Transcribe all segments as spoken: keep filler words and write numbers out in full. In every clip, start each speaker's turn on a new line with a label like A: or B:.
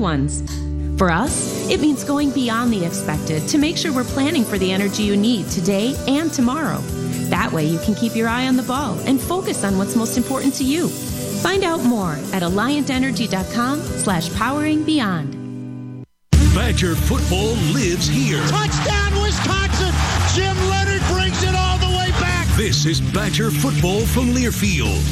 A: ones. For us, it means going beyond the expected to make sure we're planning for the energy you need today and tomorrow. That way you can keep your eye on the ball and focus on what's most important to you. Find out more at alliantenergy.com slash powering beyond.
B: Badger football lives here.
C: Touchdown, Wisconsin! Jim Leonard brings it all the way back.
B: This is Badger football from Learfield.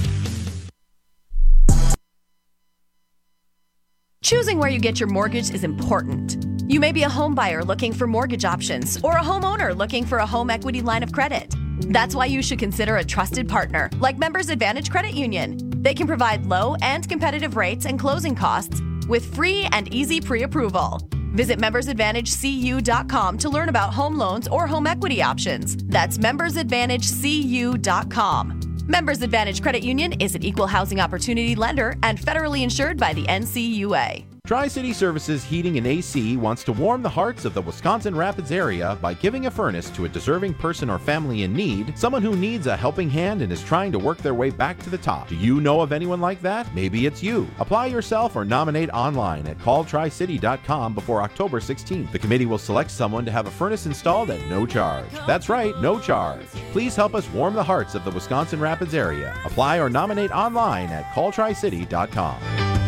D: Choosing where you get your mortgage is important. You may be a home buyer looking for mortgage options or a homeowner looking for a home equity line of credit. That's why you should consider a trusted partner like Members Advantage Credit Union. They can provide low and competitive rates and closing costs with free and easy pre-approval. Visit members advantage c u dot com to learn about home loans or home equity options. That's members advantage c u dot com. Members Advantage Credit Union is an equal housing opportunity lender and federally insured by the N C U A.
E: Tri-City Services Heating and A C wants to warm the hearts of the Wisconsin Rapids area by giving a furnace to a deserving person or family in need, someone who needs a helping hand and is trying to work their way back to the top. Do you know of anyone like that? Maybe it's you. Apply yourself or nominate online at call tri city dot com before October sixteenth. The committee will select someone to have a furnace installed at no charge. That's right, no charge. Please help us warm the hearts of the Wisconsin Rapids area. Apply or nominate online at call tri city dot com.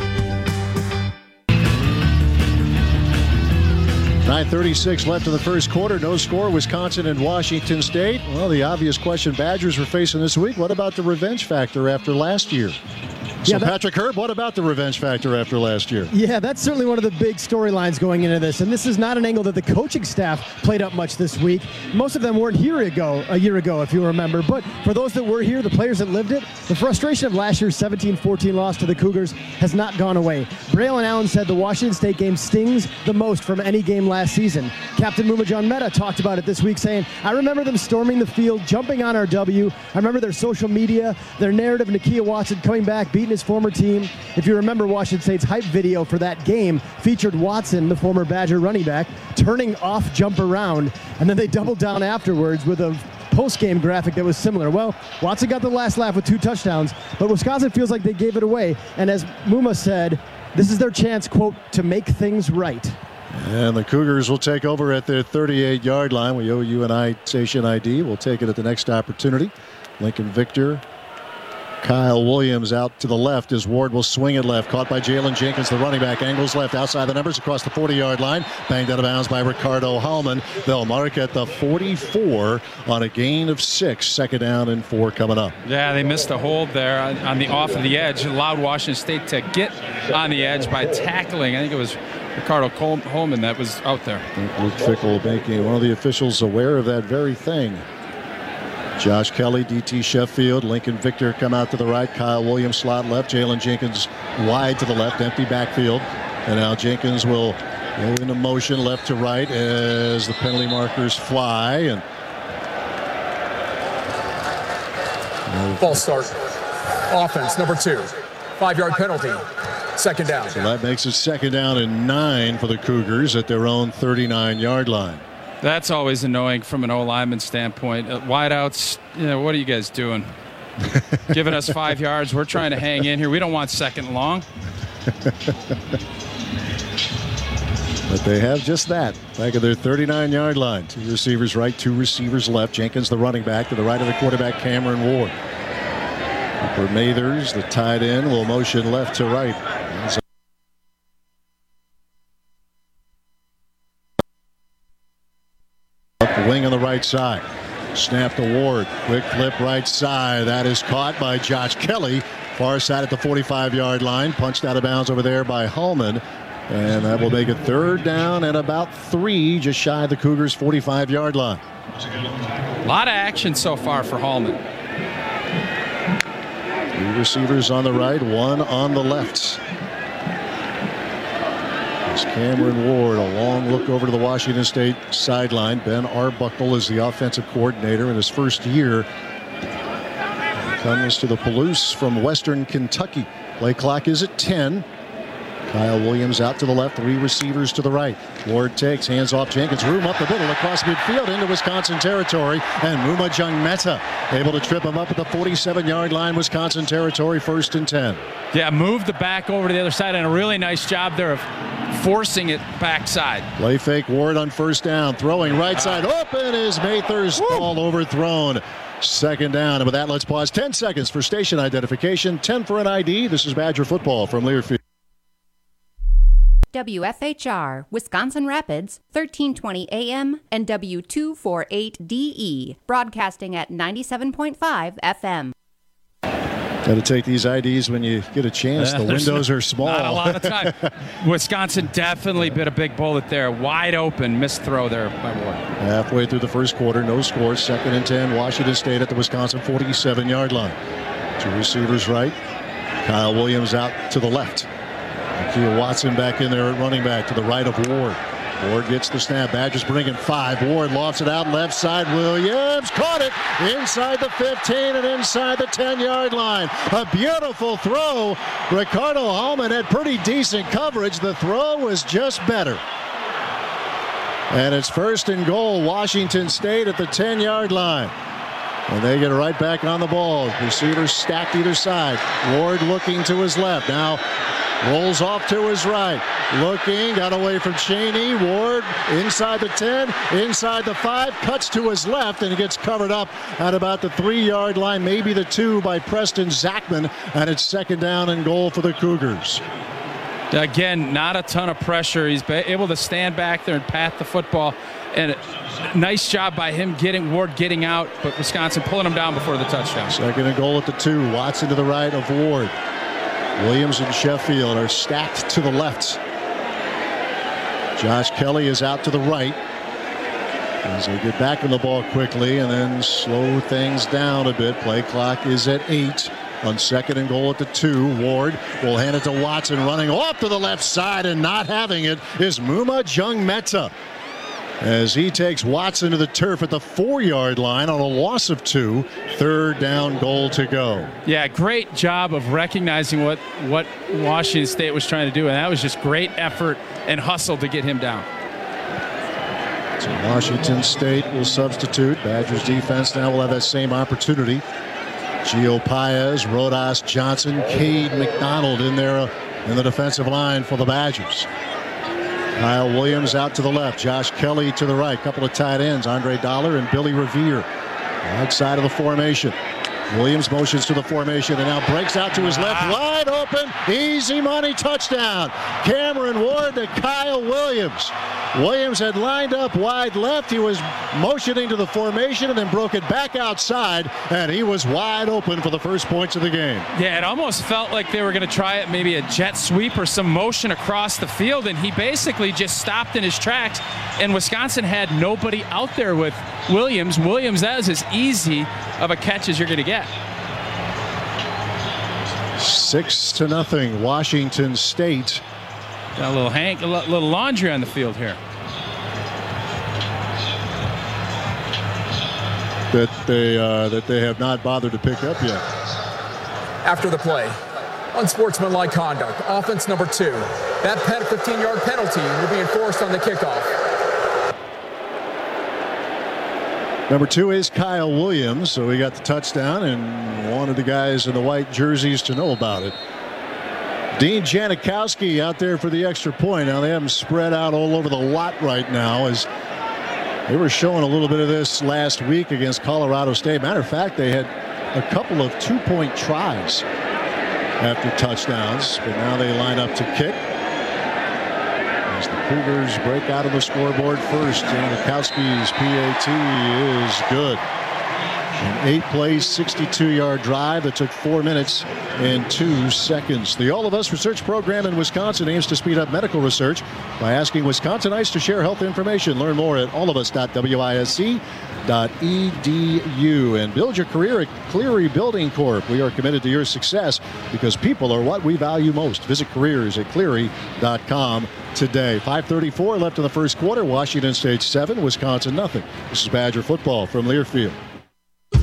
F: nine thirty-six left in the first quarter. No score, Wisconsin and Washington State. Well, the obvious question Badgers were facing this week, what about the revenge factor after last year? So, yeah, that, Patrick Herb, what about the revenge factor after last year?
G: Yeah, that's certainly one of the big storylines going into this. And this is not an angle that the coaching staff played up much this week. Most of them weren't here ago, a year ago, if you remember. But for those that were here, the players that lived it, the frustration of last year's seventeen fourteen loss to the Cougars has not gone away. Braylon Allen said the Washington State game stings the most from any game last season. Captain Mumajan Mehta talked about it this week, saying, I remember them storming the field, jumping on our W. I remember their social media, their narrative, Nakia Watson coming back, beating his former team. If you remember, Washington State's hype video for that game featured Watson, the former Badger running back, turning off jump around, and then they doubled down afterwards with a post-game graphic that was similar. Well, Watson got the last laugh with two touchdowns, but Wisconsin feels like they gave it away. And as Muma said, this is their chance, quote, to make things right.
F: And the Cougars will take over at their thirty-eight-yard line. We owe you an I station I D. We'll take it at the next opportunity. Lincoln Victor, Kyle Williams out to the left as Ward will swing it left. Caught by Jalen Jenkins, the running back. Angles left outside the numbers across the forty-yard line. Banged out of bounds by Ricardo Hallman. They'll mark at the forty-four on a gain of six. Second down and four coming up.
H: Yeah, they missed a hold there on, on the off of the edge. Allowed Washington State to get on the edge by tackling. I think it was Ricardo Hallman that was out there.
F: Luke Fickell making one of the officials aware of that very thing. Josh Kelly, D T Sheffield, Lincoln Victor come out to the right, Kyle Williams slot left, Jalen Jenkins wide to the left, empty backfield. And now Jenkins will go into motion left to right as the penalty markers fly. And
I: false start. Offense number two. Five-yard penalty. Second down.
F: So that makes it second down and nine for the Cougars at their own thirty-nine-yard line.
H: That's always annoying from an O-lineman standpoint. Uh, wideouts, you know, what are you guys doing? Giving us five yards. We're trying to hang in here. We don't want second long.
F: But they have just that. Back at their thirty-nine-yard line. Two receivers right, two receivers left. Jenkins, the running back, to the right of the quarterback, Cameron Ward. Cooper Mathers, the tight end, will motion left to right. Up the wing on the right side. Snap to Ward. Quick flip right side. That is caught by Josh Kelly. Far side at the forty-five-yard line. Punched out of bounds over there by Hallman. And that will make it third down and about three, just shy of the Cougars' forty-five-yard line.
H: A lot of action so far for Hallman.
F: Three receivers on the right, one on the left. There's Cameron Ward, a long look over to the Washington State sideline. Ben Arbuckle is the offensive coordinator in his first year. He comes to the Palouse from Western Kentucky. Play clock is at ten. Kyle Williams out to the left, three receivers to the right. Ward takes, hands off Jenkins, room up the middle, across midfield into Wisconsin territory, and Muma Jungmeta able to trip him up at the forty-seven-yard line, Wisconsin territory, first and ten.
H: Yeah, moved the back over to the other side, and a really nice job there of forcing it backside.
F: Play fake, Ward on first down, throwing right side open is Mather's ball overthrown. Second down, and with that, let's pause ten seconds for station identification, ten for an I D. This is Badger football from Learfield.
J: W F H R, Wisconsin Rapids, thirteen twenty A M and W two forty-eight D E, broadcasting at ninety-seven point five F M.
F: Got to take these I Ds when you get a chance.
H: Yeah,
F: the windows
H: not,
F: are small.
H: Not a lot of time. Wisconsin definitely bit a big bullet there. Wide open, missed throw there by Ward.
F: Halfway through the first quarter, no score. Second and ten, Washington State at the Wisconsin forty-seven-yard line. Two receivers right. Kyle Williams out to the left. Akil Watson back in there at running back to the right of Ward. Ward gets the snap. Badgers bringing five. Ward lofts it out left side. Williams caught it inside the fifteen and inside the ten-yard line. A beautiful throw. Ricardo Hallman had pretty decent coverage. The throw was just better. And it's first and goal, Washington State at the ten-yard line. And they get right back on the ball. Receivers stacked either side. Ward looking to his left. Now rolls off to his right. Looking, got away from Cheney. Ward inside the ten, inside the five, cuts to his left, and he gets covered up at about the three-yard line, maybe the two, by Preston Zachman. And it's second down and goal for the Cougars.
H: Again, not a ton of pressure. He's able to stand back there and pat the football. And nice job by him getting Ward getting out, but Wisconsin pulling him down before the touchdown.
F: Second and goal at the two. Watson to the right of Ward. Williams and Sheffield are stacked to the left. Josh Kelly is out to the right as they get back on the ball quickly and then slow things down a bit. Play clock is at eight. On second and goal at the two, Ward will hand it to Watson, running off to the left side, and not having it is Muma Jungmeta, as he takes Watson to the turf at the four-yard line on a loss of two. Third down, goal to go.
H: Yeah, great job of recognizing what, what Washington State was trying to do, and that was just great effort and hustle to get him down.
F: So Washington State will substitute. Badgers defense now will have that same opportunity. Gio Paez, Rodas Johnson, Cade McDonald in there in the defensive line for the Badgers. Kyle Williams out to the left. Josh Kelly to the right. Couple of tight ends, Andre Dollar and Billy Revere. Outside of the formation. Williams motions to the formation and now breaks out to his left. Wide open. Easy money touchdown. Cameron Ward to Kyle Williams. Williams had lined up wide left. He was motioning to the formation and then broke it back outside, and he was wide open for the first points of the game.
H: Yeah, it almost felt like they were going to try it, maybe a jet sweep or some motion across the field, and he basically just stopped in his tracks, and Wisconsin had nobody out there with Williams. Williams, that is as easy of a catch as you're going to get.
F: Six to nothing, Washington State.
H: Got a little Hank, a little laundry on the field here.
F: That they uh, that they have not bothered to pick up yet.
I: After the play, unsportsmanlike conduct, offense number two. That fifteen-yard penalty will be enforced on the kickoff.
F: Number two is Kyle Williams, so we got the touchdown and wanted the guys in the white jerseys to know about it. Dean Janikowski out there for the extra point. Now they have them spread out all over the lot right now, as they were showing a little bit of this last week against Colorado State. Matter of fact, they had a couple of two-point tries after touchdowns, but now they line up to kick. As the Cougars break out of the scoreboard first, Janikowski's P A T is good. An eight-play, sixty-two-yard drive that took four minutes and two seconds. The All of Us research program in Wisconsin aims to speed up medical research by asking Wisconsinites to share health information. Learn more at all of us dot wisc dot e d u and build your career at Cleary Building Corp. We are committed to your success because people are what we value most. Visit careers at cleary dot com today. five thirty-four left in the first quarter. Washington State seven, Wisconsin nothing. This is Badger football from Learfield.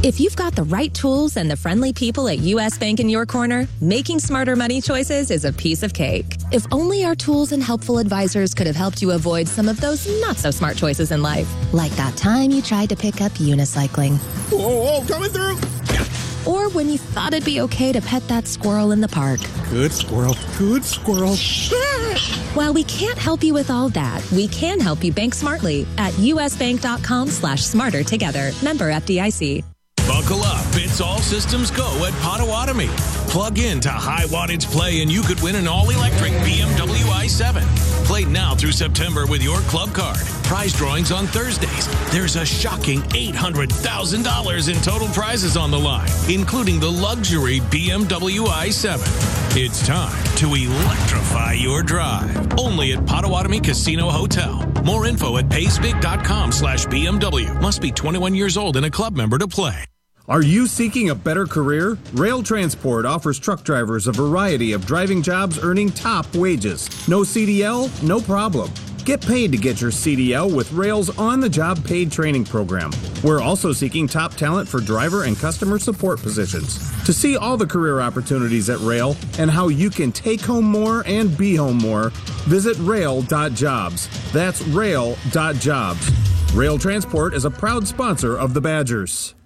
K: If you've got the right tools and the friendly people at U S Bank in your corner, making smarter money choices is a piece of cake. If only our tools and helpful advisors could have helped you avoid some of those not-so-smart choices in life. Like that time you tried to pick up unicycling.
L: Whoa, whoa, coming through!
K: Or when you thought it'd be okay to pet that squirrel in the park.
L: Good squirrel, good squirrel.
K: While we can't help you with all that, we can help you bank smartly at usbank.com slash smarter together. Member F D I C.
B: Buckle up. It's all systems go at Potawatomi. Plug in to high wattage play and you could win an all-electric B M W i seven. Play now through September with your club card. Prize drawings on Thursdays. There's a shocking eight hundred thousand dollars in total prizes on the line, including the luxury B M W i seven. It's time to electrify your drive. Only at Potawatomi Casino Hotel. More info at paysbig.com slash BMW. Must be twenty-one years old and a club member to play.
M: Are you seeking a better career? Rail Transport offers truck drivers a variety of driving jobs earning top wages. No C D L? No problem. Get paid to get your C D L with Rail's on-the-job paid training program. We're also seeking top talent for driver and customer support positions. To see all the career opportunities at Rail and how you can take home more and be home more, visit rail dot jobs. That's rail dot jobs. Rail Transport is a proud sponsor of the Badgers.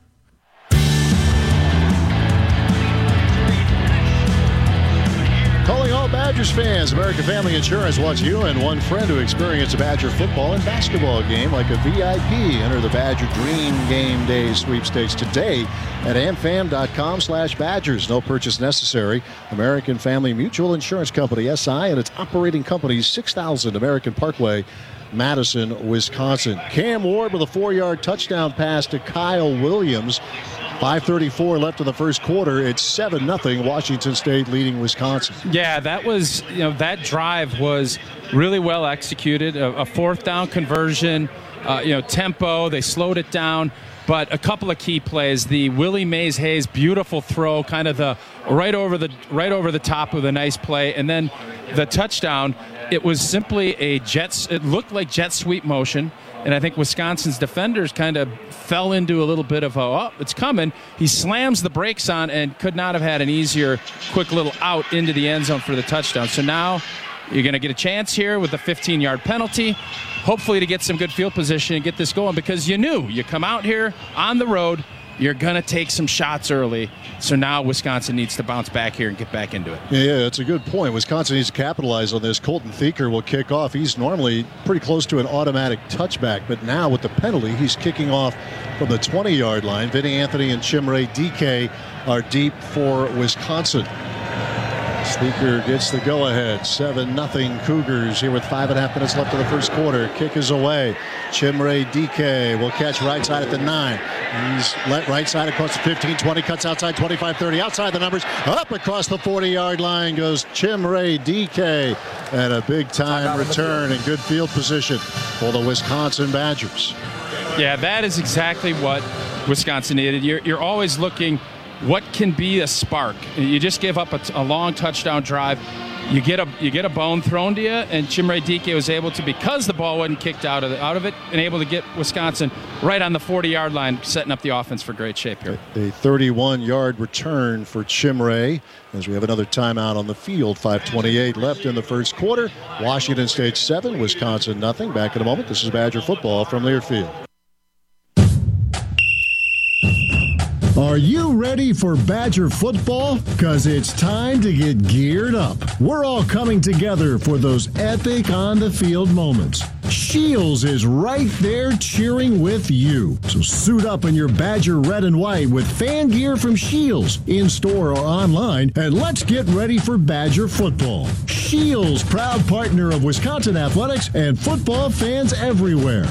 F: Calling all Badgers fans, American Family Insurance wants you and one friend to experience a Badger football and basketball game like a V I P. Enter the Badger Dream Game Day sweepstakes today at amfam.com slash Badgers. No purchase necessary. American Family Mutual Insurance Company, S I, and its operating companies, six thousand American Parkway, Madison, Wisconsin. Cam Ward with a four-yard touchdown pass to Kyle Williams. five thirty-four left in the first quarter. It's seven nothing. Washington State leading Wisconsin.
H: Yeah, that was, you know, that drive was really well executed. A, a fourth down conversion, uh, you know, tempo. They slowed it down. But a couple of key plays. The Willie Mays Hayes beautiful throw, kind of the right over the right over the top with a nice play. And then the touchdown, it was simply a jet, it looked like jet sweep motion. And I think Wisconsin's defenders kind of fell into a little bit of a, oh, it's coming. He slams the brakes on and could not have had an easier, quick little out into the end zone for the touchdown. So now you're going to get a chance here with a fifteen-yard penalty, hopefully to get some good field position and get this going, because you knew you come out here on the road, you're going to take some shots early. So now Wisconsin needs to bounce back here and get back into it.
F: Yeah, yeah, that's a good point. Wisconsin needs to capitalize on this. Colton Thieker will kick off. He's normally pretty close to an automatic touchback, but now with the penalty, he's kicking off from the twenty-yard line. Vinny Anthony and Chimere Dike are deep for Wisconsin. Thieker gets the go-ahead. seven nothing Cougars here with five and a half minutes left in the first quarter. Kick is away. Chimere Dike will catch right side at the nine. He's let right side across the fifteen, twenty, cuts outside twenty-five, thirty. Outside the numbers, up across the forty-yard line goes Chimere Dike. And a big-time return and good field position for the Wisconsin Badgers.
H: Yeah, that is exactly what Wisconsin needed. You're, you're always looking, what can be a spark? You just give up a, a long touchdown drive. You get a you get a bone thrown to you, and Chimere Dike was able to, because the ball wasn't kicked out of the, out of it, and able to get Wisconsin right on the forty-yard line, setting up the offense for great shape here.
F: A thirty-one-yard return for Chimere as we have another timeout on the field. five twenty-eight left in the first quarter. Washington State seven, Wisconsin nothing. Back in a moment. This is Badger football from Learfield.
N: Are you ready for Badger football? Because it's time to get geared up. We're all coming together for those epic on-the-field moments. Shields is right there cheering with you. So suit up in your Badger red and white with fan gear from Shields, in-store or online, and let's get ready for Badger football. Shields, proud partner of Wisconsin athletics and football fans everywhere.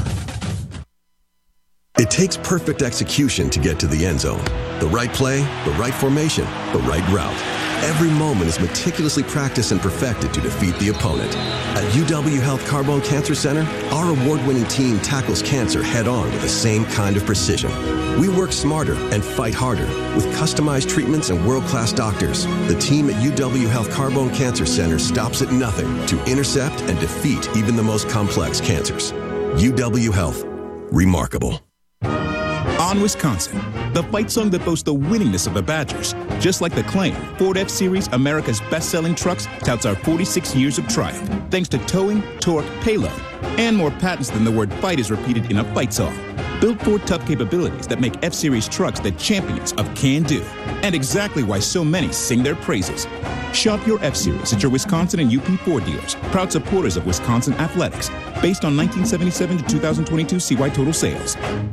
O: It takes perfect execution to get to the end zone. The right play, the right formation, the right route. Every moment is meticulously practiced and perfected to defeat the opponent. At U W Health Carbone Cancer Center, our award-winning team tackles cancer head-on with the same kind of precision. We work smarter and fight harder with customized treatments and world-class doctors. The team at U W Health Carbone Cancer Center stops at nothing to intercept and defeat even the most complex cancers. U W Health. Remarkable.
P: On Wisconsin, the fight song that boasts the winningness of the Badgers. Just like the claim, Ford F-Series, America's best-selling trucks, touts our forty-six years of triumph, thanks to towing, torque, payload, and more patents than the word fight is repeated in a fight song. Built Ford tough capabilities that make F-Series trucks the champions of can-do, and exactly why so many sing their praises. Shop your F-Series at your Wisconsin and U P Ford dealers, proud supporters of Wisconsin athletics, based on nineteen seventy-seven to two thousand twenty-two C Y total sales.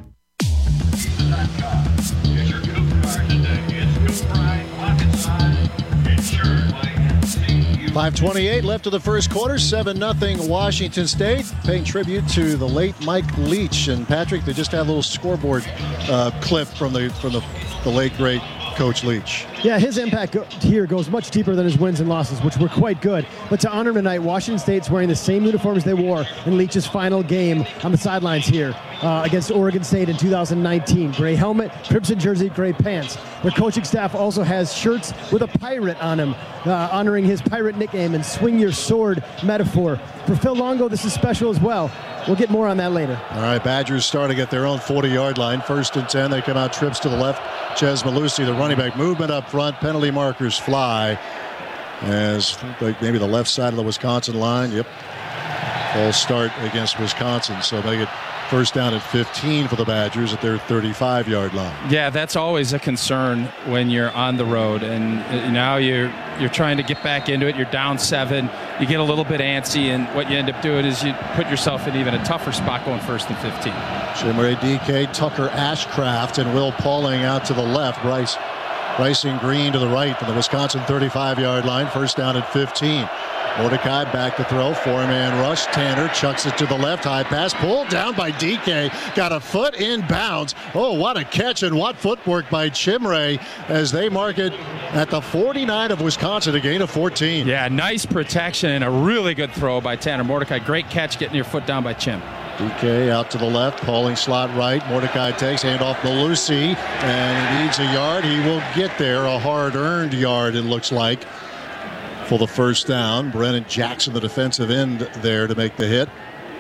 F: five twenty-eight left of the first quarter, seven nothing Washington State. Paying tribute to the late Mike Leach. And Patrick, they just had a little scoreboard uh, clip from the from the, the late, great Coach Leach.
G: Yeah, his impact go- here goes much deeper than his wins and losses, which were quite good. But to honor him tonight, Washington State's wearing the same uniforms they wore in Leach's final game on the sidelines here uh, against Oregon State in two thousand nineteen. Gray helmet, crimson jersey, gray pants. Their coaching staff also has shirts with a pirate on them, uh, honoring his pirate nickname and swing your sword metaphor. For Phil Longo, this is special as well. We'll get more on that later.
F: All right, Badgers starting at their own forty-yard line. First and ten. They come out, trips to the left. Ches Malusi, the running back, movement up front. Penalty markers fly as like maybe the left side of the Wisconsin line. Yep. False start against Wisconsin. So they get first down at fifteen for the Badgers at their thirty-five-yard line.
H: Yeah, that's always a concern when you're on the road, and now you're you're trying to get back into it. You're down seven. You get a little bit antsy, and what you end up doing is you put yourself in even a tougher spot going first and fifteen.
F: Chimere D K, Tucker Ashcraft, and Will Pauling out to the left. Bryce Bryson Green to the right from the Wisconsin thirty-five-yard line. First down at fifteen. Mordecai back to throw, four-man rush. Tanner chucks it to the left, high pass, pulled down by D K. Got a foot in bounds. Oh, what a catch and what footwork by Chimere as they mark it at the forty-nine of Wisconsin, a gain of fourteen.
H: Yeah, nice protection and a really good throw by Tanner Mordecai. Great catch getting your foot down by Chim.
F: D K out to the left, Pauling slot right. Mordecai takes, handoff Malusi, and he needs a yard. He will get there, a hard-earned yard, it looks like, for the first down. Brennan Jackson, the defensive end, there to make the hit.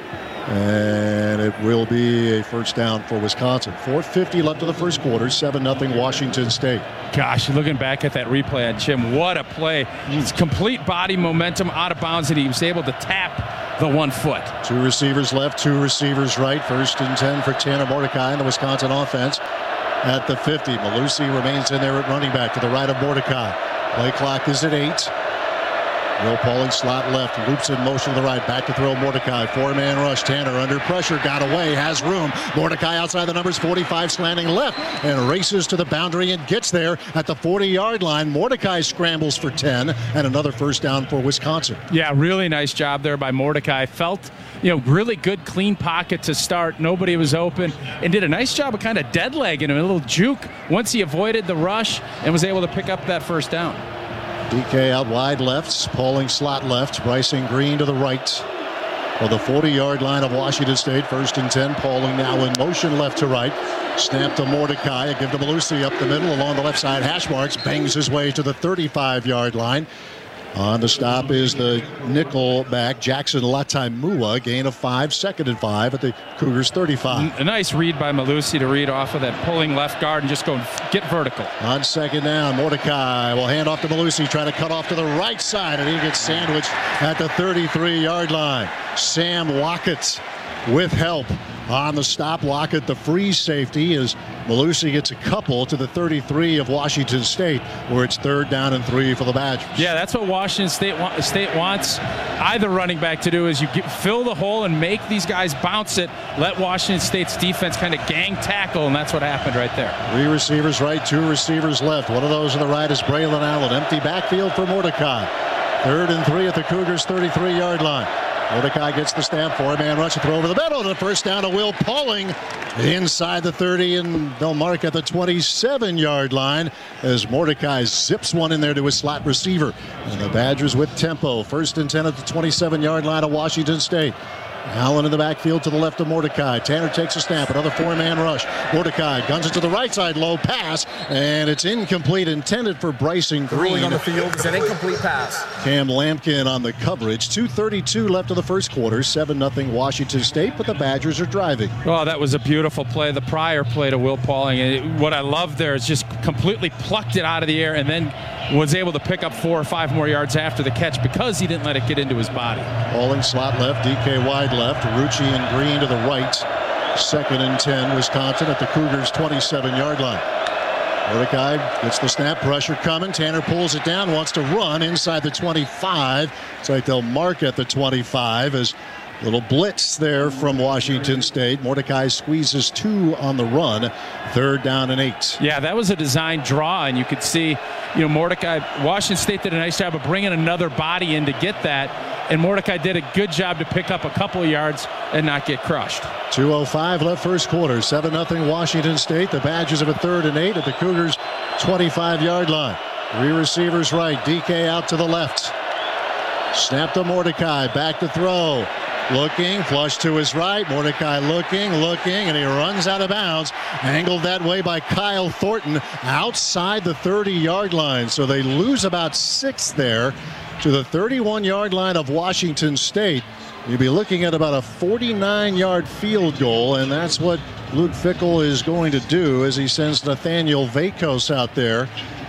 F: And it will be a first down for Wisconsin. four fifty left of the first quarter, seven nothing Washington State.
H: Gosh, looking back at that replay on Chim, what a play. It's complete body momentum out of bounds, and he was able to tap the one foot.
F: Two receivers left, two receivers right. First and ten for Tanner Mordecai in the Wisconsin offense at the fifty. Malusi remains in there at running back to the right of Mordecai. Play clock is at eight. Will Pauling slot left, loops in motion to the right, back to throw Mordecai, four-man rush. Tanner under pressure, got away, has room. Mordecai outside the numbers, forty-five, slanting left, and races to the boundary and gets there at the forty-yard line. Mordecai scrambles for ten, and another first down for Wisconsin.
H: Yeah, really nice job there by Mordecai. Felt, you know, really good, clean pocket to start. Nobody was open, and did a nice job of kind of dead-legging him, a little juke once he avoided the rush and was able to pick up that first down.
F: D K out wide left, Pauling slot left, Bryson Green to the right. For the forty-yard line of Washington State, first and ten. Pauling now in motion left to right. Snap to Mordecai, give to Malusi up the middle along the left side. Hash marks, bangs his way to the thirty-five-yard line. On the stop is the nickel back, Jackson Lataimua, gain of five, second and five at the Cougars thirty-five.
H: A nice read by Malusi to read off of that pulling left guard and just go get vertical.
F: On second down, Mordecai will hand off to Malusi, try to cut off to the right side, and he gets sandwiched at the thirty-three-yard line. Sam Lockett with help on the stop. Lockett, the free safety, as Malusi gets a couple to the thirty-three of Washington State, where it's third down and three for the Badgers.
H: Yeah, that's what Washington State, wa- State wants either running back to do, is you get, fill the hole and make these guys bounce it, let Washington State's defense kind of gang tackle, and that's what happened right there.
F: Three receivers right, two receivers left. One of those on the right is Braylon Allen. Empty backfield for Mordecai. Third and three at the Cougars' thirty-three-yard line. Mordecai gets the snap, four-man rush, to throw over the middle, and the first down to Will Pauling inside the thirty, and they'll mark at the twenty-seven-yard line as Mordecai zips one in there to his slot receiver. And the Badgers with tempo, first and ten at the twenty-seven-yard line of Washington State. Allen in the backfield to the left of Mordecai. Tanner takes a snap. Another four-man rush. Mordecai guns it to the right side. Low pass. And it's incomplete. Intended for Bryson Green.
I: Ruling on the field is an incomplete pass.
F: Cam Lampkin on the coverage. two thirty-two left of the first quarter. seven nothing Washington State, but the Badgers are driving.
H: Oh, that was a beautiful play. The prior play to Will Pauling. And what I love there is just completely plucked it out of the air and then was able to pick up four or five more yards after the catch because he didn't let it get into his body.
F: Pauling slot left, D K wide left, Rucci and Green to the right. Second and ten, Wisconsin at the Cougars' twenty-seven-yard line. Mordecai gets the snap, pressure coming. Tanner pulls it down, wants to run inside the twenty-five. It's like they'll mark at the twenty-five as little blitz there from Washington State. Mordecai squeezes two on the run. Third down and eight.
H: Yeah, that was a design draw, and you could see, you know, Mordecai, Washington State did a nice job of bringing another body in to get that, and Mordecai did a good job to pick up a couple of yards and not get crushed.
F: two oh five left first quarter. seven nothing Washington State. The Badgers have a third and eight at the Cougars' twenty-five-yard line. Three receivers right. D K out to the left. Snap to Mordecai. Back to throw. Looking, flush to his right. Mordecai looking, looking, and he runs out of bounds. Angled that way by Kyle Thornton outside the thirty-yard line. So they lose about six there to the thirty-one-yard line of Washington State. You'll be looking at about a forty-nine-yard field goal, and that's what Luke Fickell is going to do as he sends Nathaniel Vakos out there.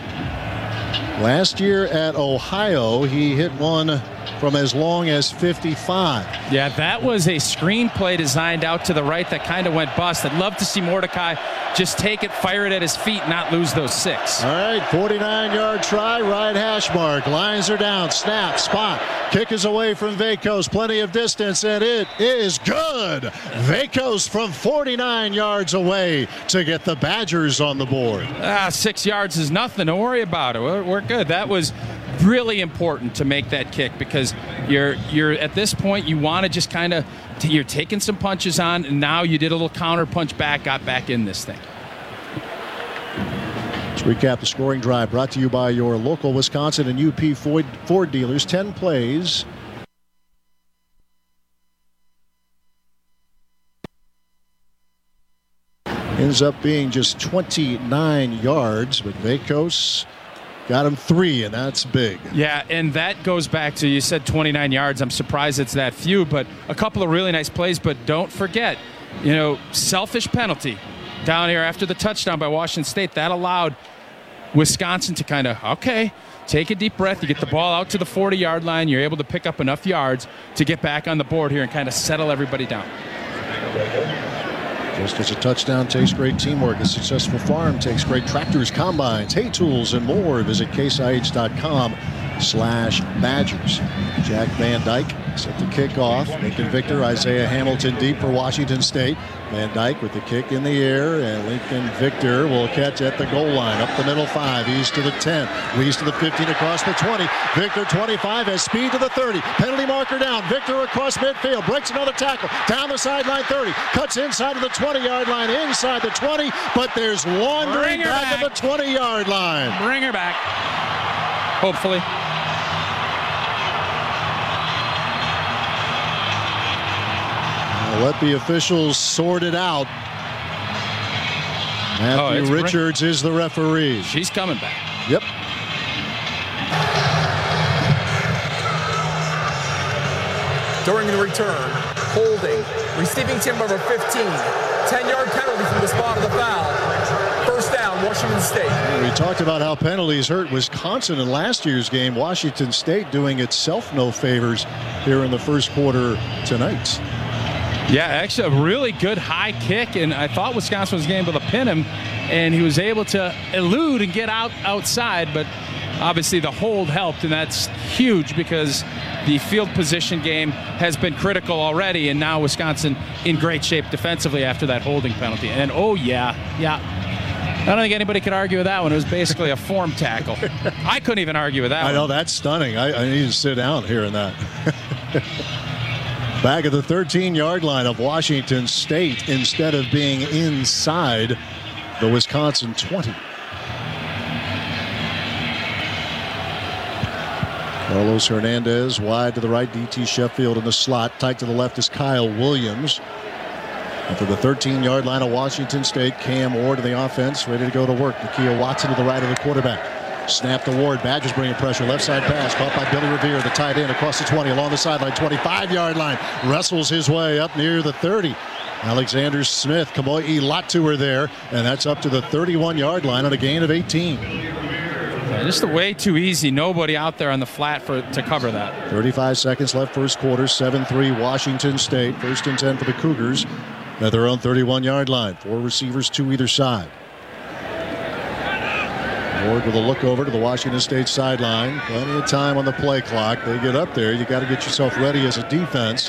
F: Last year at Ohio, he hit one from as long as fifty-five.
H: Yeah, that was a screenplay designed out to the right that kind of went bust. I'd love to see Mordecai just take it, fire it at his feet, not lose those six.
F: All right, forty-nine-yard try, right hash mark. Lines are down, snap, spot. Kick is away from Vakos, plenty of distance, and it is good. Vakos from forty-nine yards away to get the Badgers on the board.
H: Ah, six yards is nothing. Don't worry about it. We're, we're good. That was really important to make that kick because you're you're at this point you want to just kind of you're taking some punches on, and now you did a little counter punch back, got back in this thing.
F: Let's recap the scoring drive brought to you by your local Wisconsin and U P Ford, Ford dealers. ten plays. Ends up being just twenty-nine yards, but Vakos got him three, and that's big.
H: Yeah, and that goes back to, you said twenty-nine yards. I'm surprised it's that few, but a couple of really nice plays. But don't forget, you know, selfish penalty down here after the touchdown by Washington State. That allowed Wisconsin to kind of, okay, take a deep breath. You get the ball out to the forty-yard line. You're able to pick up enough yards to get back on the board here and kind of settle everybody down.
F: Just as a touchdown takes great teamwork, a successful farm takes great tractors, combines, hay tools, and more. Visit case I H dot com slash Badgers. Jack Van Dyke set the kick off. Lincoln Victor, Isaiah Hamilton deep for Washington State. Van Dyke with the kick in the air, and Lincoln Victor will catch at the goal line. Up the middle five, east to the ten, Wees to the fifteen, across the twenty. Victor, twenty-five, has speed to the thirty. Penalty marker down. Victor across midfield, breaks another tackle. Down the sideline thirty, cuts inside to the twenty-yard line, inside the twenty, but there's wandering back, back at the twenty-yard line.
H: Bring her back. Hopefully.
F: Let the officials sort it out. Matthew oh, Richards is the referee.
H: She's coming back.
F: Yep.
I: During the return, holding, receiving team number fifteen, ten-yard penalty from the spot of the foul. First down, Washington State.
F: We talked about how penalties hurt Wisconsin in last year's game. Washington State doing itself no favors here in the first quarter tonight.
H: Yeah, actually a really good high kick, and I thought Wisconsin was able to pin him, and he was able to elude and get out outside, but obviously the hold helped, and that's huge because the field position game has been critical already, and now Wisconsin in great shape defensively after that holding penalty. And oh yeah, yeah. I don't think anybody could argue with that one. It was basically a form tackle. I couldn't even argue with that
F: I
H: one.
F: I know, that's stunning. I, I need to sit down hearing that. Back at the thirteen-yard line of Washington State instead of being inside the Wisconsin twenty. Carlos Hernandez wide to the right. D T Sheffield in the slot. Tight to the left is Kyle Williams. And for the thirteen-yard line of Washington State, Cam Ward in the offense, ready to go to work. Nakia Watson to the right of the quarterback. Snap to Ward. Badgers bringing pressure. Left side pass caught by Billy Revere, the tight end, across the twenty, along the sideline, twenty-five-yard line. Wrestles his way up near the thirty. Alexander Smith, Kamo'i Latu there, and that's up to the thirty-one-yard line on a gain of eighteen.
H: Yeah, just way too easy. Nobody out there on the flat for to cover that.
F: thirty-five seconds left first quarter. seven three Washington State. First and ten for the Cougars at their own thirty-one-yard line. Four receivers, two either side. Ward with a look over to the Washington State sideline. Plenty of time on the play clock. They get up there. You got to get yourself ready as a defense.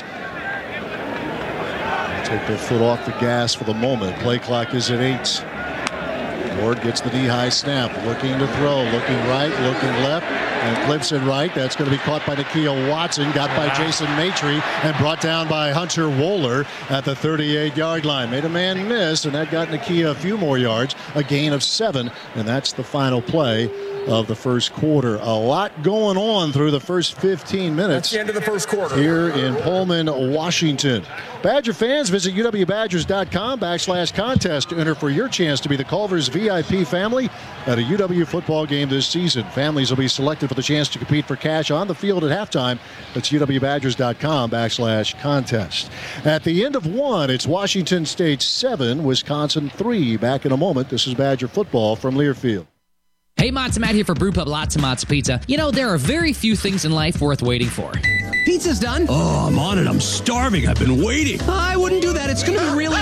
F: Take their foot off the gas for the moment. Play clock is at eight. Ward gets the knee-high snap, looking to throw, looking right, looking left, and flips it right. That's going to be caught by Nakia Watson, got by Jason Maitre, and brought down by Hunter Wohler at the thirty-eight-yard line. Made a man miss, and that got Nakia a few more yards, a gain of seven, and that's the final play of the first quarter. A lot going on through the first fifteen minutes.
I: That's the end of the first quarter.
F: Here in Pullman, Washington. Badger fans, visit U W Badgers dot com backslash contest to enter for your chance to be the Culver's V I P family at a U W football game this season. Families will be selected for the chance to compete for cash on the field at halftime. That's U W Badgers dot com backslash contest. At the end of one, it's Washington State seven, Wisconsin three. Back in a moment. This is Badger football from Learfield.
Q: Hey, Matza Matt here for Brewpub Lots of Matza Pizza. You know, there are very few things in life worth waiting for.
R: Pizza's done.
S: Oh, I'm on it. I'm starving. I've been waiting.
R: I wouldn't do that. It's going to be really...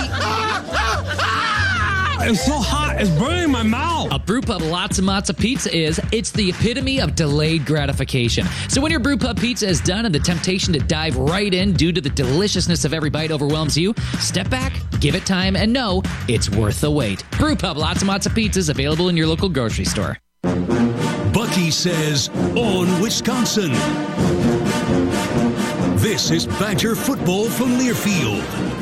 S: It's so hot. It's burning my mouth.
Q: A Brewpub Lots of Matza Pizza is, it's the epitome of delayed gratification. So when your Brewpub pizza is done and the temptation to dive right in due to the deliciousness of every bite overwhelms you, step back, give it time, and know it's worth the wait. Brewpub Lots of Matza Pizza is available in your local grocery store.
B: Bucky says, on Wisconsin. This is Badger football from Learfield.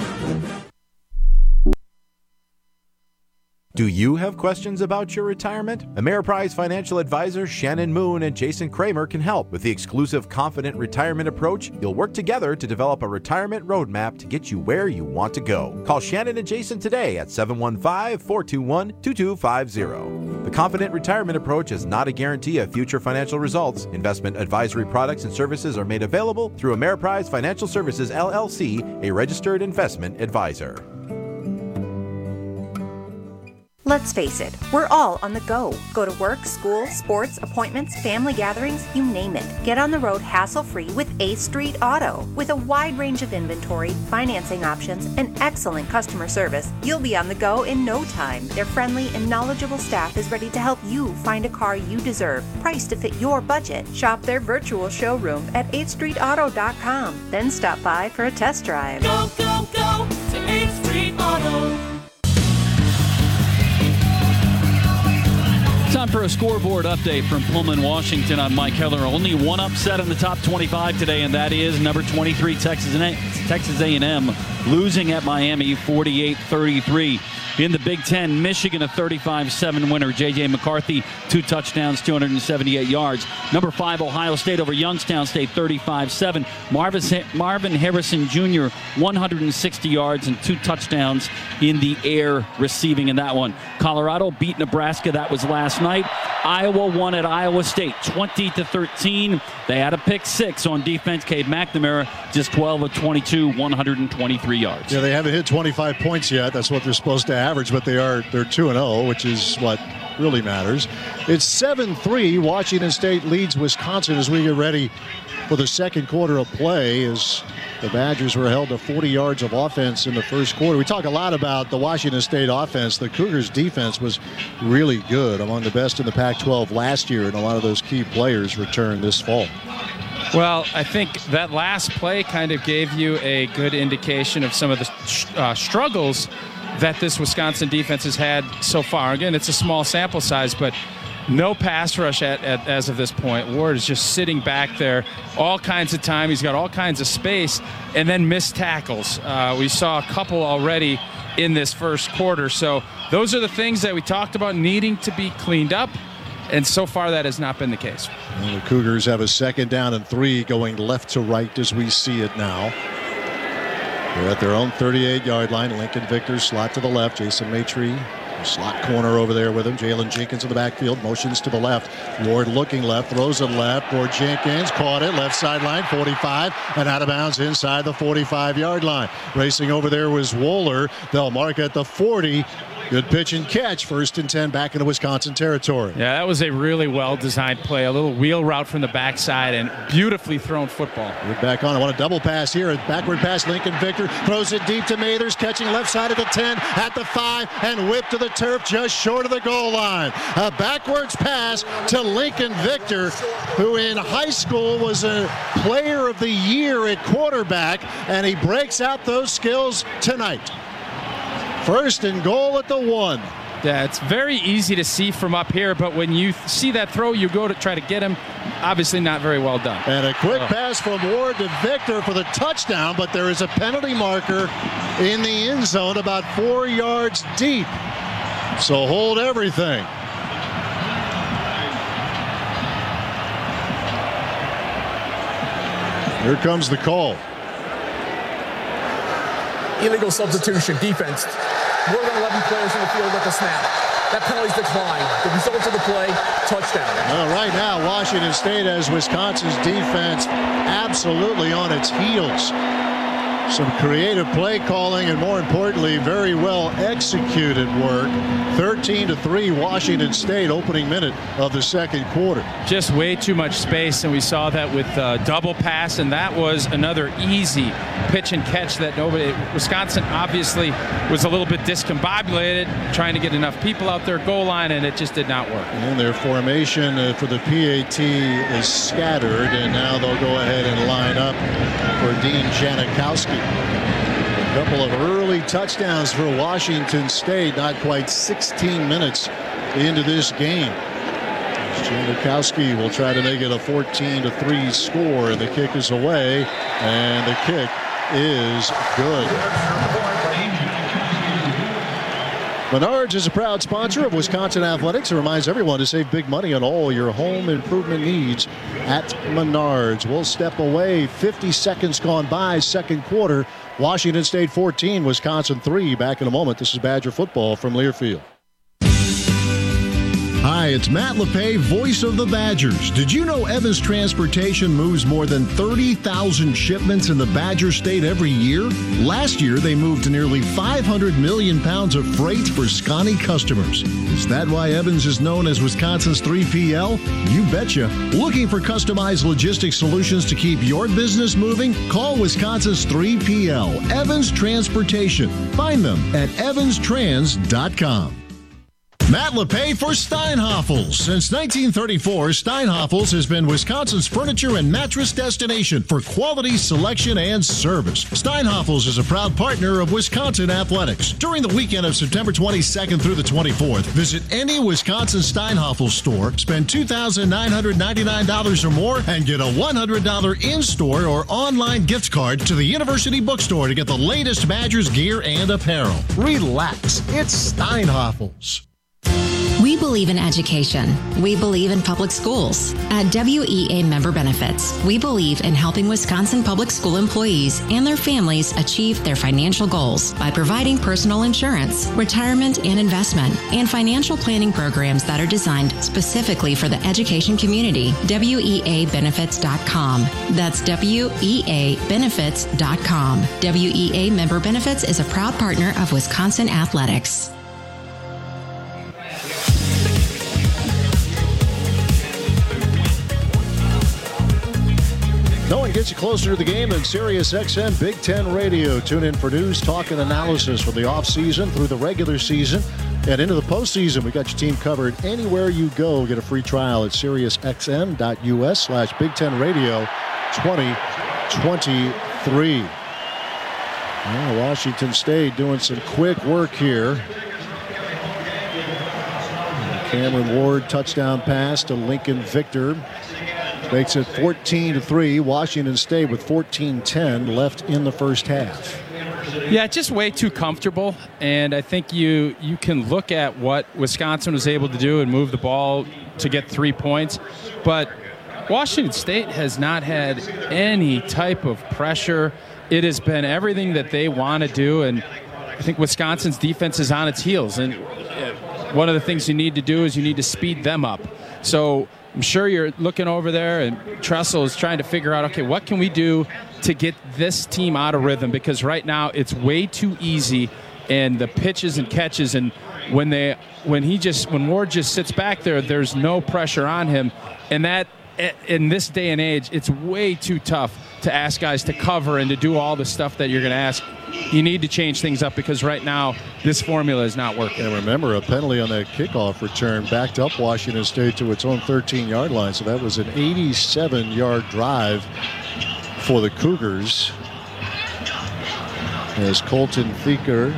E: Do you have questions about your retirement? Ameriprise financial advisors Shannon Moon and Jason Kramer can help. With the exclusive Confident Retirement Approach, you'll work together to develop a retirement roadmap to get you where you want to go. Call Shannon and Jason today at seven one five, four two one, two two five zero. The Confident Retirement Approach is not a guarantee of future financial results. Investment advisory products and services are made available through Ameriprise Financial Services, L L C, a registered investment advisor.
T: Let's face it, we're all on the go. Go to work, school, sports, appointments, family gatherings, you name it. Get on the road hassle-free with eighth Street Auto. With a wide range of inventory, financing options, and excellent customer service, you'll be on the go in no time. Their friendly and knowledgeable staff is ready to help you find a car you deserve, priced to fit your budget. Shop their virtual showroom at eighth street auto dot com. Then stop by for a test drive.
U: Go, go, go to eighth Street Auto.
V: Time for a scoreboard update from Pullman, Washington. I'm Mike Heller. Only one upset in the top twenty-five today, and that is number twenty-three, Texas A and M, losing at Miami forty-eight thirty-three. In the Big Ten, Michigan, a thirty-five seven winner. J J. McCarthy, two touchdowns, two hundred seventy-eight yards. Number five, Ohio State over Youngstown State, thirty-five seven. Marvin, Marvin Harrison Junior, one hundred sixty yards and two touchdowns in the air receiving in that one. Colorado beat Nebraska. That was last night. Iowa won at Iowa State, twenty to thirteen. They had a pick six on defense. Cade McNamara, just twelve of twenty-two, one hundred twenty-three yards.
F: Yeah, they haven't hit twenty-five points yet. That's what they're supposed to average, but they are they're two and oh, which is what really matters. It's seven three. Washington State leads Wisconsin as we get ready for the second quarter of play, as the Badgers were held to forty yards of offense in the first quarter. We talk a lot about the Washington State offense. The Cougars' defense was really good, among the best in the Pac twelve last year, and a lot of those key players returned this fall.
H: Well, I think that last play kind of gave you a good indication of some of the uh, struggles that this Wisconsin defense has had so far. Again, it's a small sample size, but no pass rush at, at as of this point. Ward is just sitting back there all kinds of time. He's got all kinds of space, and then missed tackles. Uh, we saw a couple already in this first quarter. So those are the things that we talked about needing to be cleaned up. And so far, that has not been the case.
F: And the Cougars have a second down and three going left to right as we see it now. They're at their own thirty-eight-yard line. Lincoln Victor slot to the left. Jason Maitre, slot corner over there with him. Jalen Jenkins in the backfield, motions to the left. Ward looking left, throws it left. Ward Jenkins caught it, left sideline, forty-five, and out of bounds inside the forty-five-yard line. Racing over there was Wohler. They'll mark at the forty. Good pitch and catch. First and ten back into Wisconsin territory.
H: Yeah, that was a really well-designed play. A little wheel route from the backside and beautifully thrown football.
F: We're back on. I want a double pass here. A backward pass. Lincoln Victor throws it deep to Mathers, catching left side at the ten, at the five, and whipped to the turf just short of the goal line. A backwards pass to Lincoln Victor, who in high school was a player of the year at quarterback, and he breaks out those skills tonight. First and goal at the one.
H: Yeah, it's very easy to see from up here, but when you see that throw, you go to try to get him. Obviously not very well done.
F: And a quick
H: oh.
F: pass from Ward to Victor for the touchdown, but there is a penalty marker in the end zone about four yards deep. So hold everything. Here comes the call.
I: Illegal substitution, defense. More than eleven players in the field at the snap. That penalty's declined. The result of the play, touchdown.
F: Well, right now, Washington State has Wisconsin's defense absolutely on its heels. Some creative play calling and, more importantly, very well executed work. thirteen to three Washington State, opening minute of the second quarter.
H: Just way too much space, and we saw that with uh, double pass, and that was another easy pitch and catch that nobody. Wisconsin obviously was a little bit discombobulated, trying to get enough people out there goal line, and it just did not work.
F: And their formation uh, for the P A T is scattered, and now they'll go ahead and line up for Dean Janikowski. A couple of early touchdowns for Washington State, not quite sixteen minutes into this game. Janikowski will try to make it a fourteen to three score, and the kick is away, and the kick is good. Menards is a proud sponsor of Wisconsin Athletics and reminds everyone to save big money on all your home improvement needs at Menards. We'll step away. fifty seconds gone by, second quarter. Washington State fourteen, Wisconsin three. Back in a moment. This is Badger football from Learfield.
N: Hi, it's Matt LePay, voice of the Badgers. Did you know Evans Transportation moves more than thirty thousand shipments in the Badger State every year? Last year, they moved nearly five hundred million pounds of freight for Scotty customers. Is that why Evans is known as Wisconsin's three P L? You betcha. Looking for customized logistics solutions to keep your business moving? Call Wisconsin's three P L, Evans Transportation. Find them at evans trans dot com. Matt LePay for Steinhoffels. Since nineteen thirty-four, Steinhoffels has been Wisconsin's furniture and mattress destination for quality, selection, and service. Steinhoffels is a proud partner of Wisconsin Athletics. During the weekend of September twenty-second through the twenty-fourth, visit any Wisconsin Steinhoffels store, spend two thousand nine hundred ninety-nine dollars or more, and get a one hundred dollars in-store or online gift card to the University Bookstore to get the latest Badgers gear and apparel. Relax. It's Steinhoffels.
A: We believe in education. We believe in public schools. At W E A Member Benefits, we believe in helping Wisconsin public school employees and their families achieve their financial goals by providing personal insurance, retirement and investment, and financial planning programs that are designed specifically for the education community. W E A benefits dot com. That's W E A benefits dot com. W E A Member Benefits is a proud partner of Wisconsin Athletics.
F: No one gets you closer to the game than Sirius X M Big Ten Radio. Tune in for news, talk, and analysis from the offseason through the regular season and into the postseason. We got your team covered anywhere you go. Get a free trial at sirius x m dot u s slash Big Ten Radio twenty twenty-three. Well, Washington State doing some quick work here. Cameron Ward touchdown pass to Lincoln Victor. Makes it fourteen to three. Washington State with fourteen ten left in the first half.
H: Yeah, just way too comfortable. And I think you you can look at what Wisconsin was able to do and move the ball to get three points. But Washington State has not had any type of pressure. It has been everything that they want to do. And I think Wisconsin's defense is on its heels. And one of the things you need to do is you need to speed them up. So I'm sure you're looking over there, and Tressel is trying to figure out, okay, what can we do to get this team out of rhythm? Because right now it's way too easy, and the pitches and catches, and when they, when he just, when Ward just sits back there, there's no pressure on him, and that, in this day and age, it's way too tough to ask guys to cover and to do all the stuff that you're going to ask. You need to change things up because right now this formula is not working.
F: And remember, a penalty on that kickoff return backed up Washington State to its own thirteen-yard line. So that was an eighty-seven-yard drive for the Cougars. As Colton Thieker,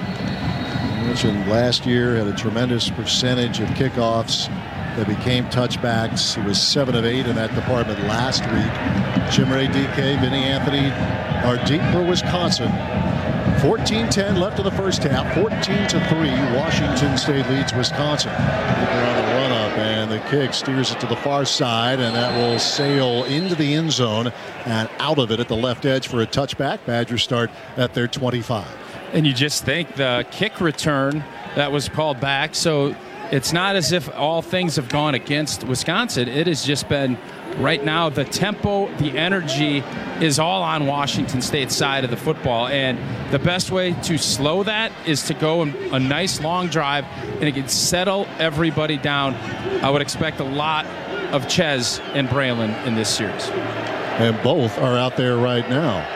F: I mentioned last year, had a tremendous percentage of kickoffs that became touchbacks. He was seven of eight in that department last week. Chimere D K, Vinny Anthony are deep for Wisconsin. fourteen ten left in the first half. fourteen to three. Washington State leads Wisconsin. They're on a run up, and the kick steers it to the far side, and that will sail into the end zone and out of it at the left edge for a touchback. Badgers start at their twenty-five.
H: And you just think the kick return that was called back. So it's not as if all things have gone against Wisconsin. It has just been, right now, the tempo, the energy is all on Washington State's side of the football. And the best way to slow that is to go in a nice long drive, and it can settle everybody down. I would expect a lot of Ches and Braylon in this series.
F: And both are out there right now.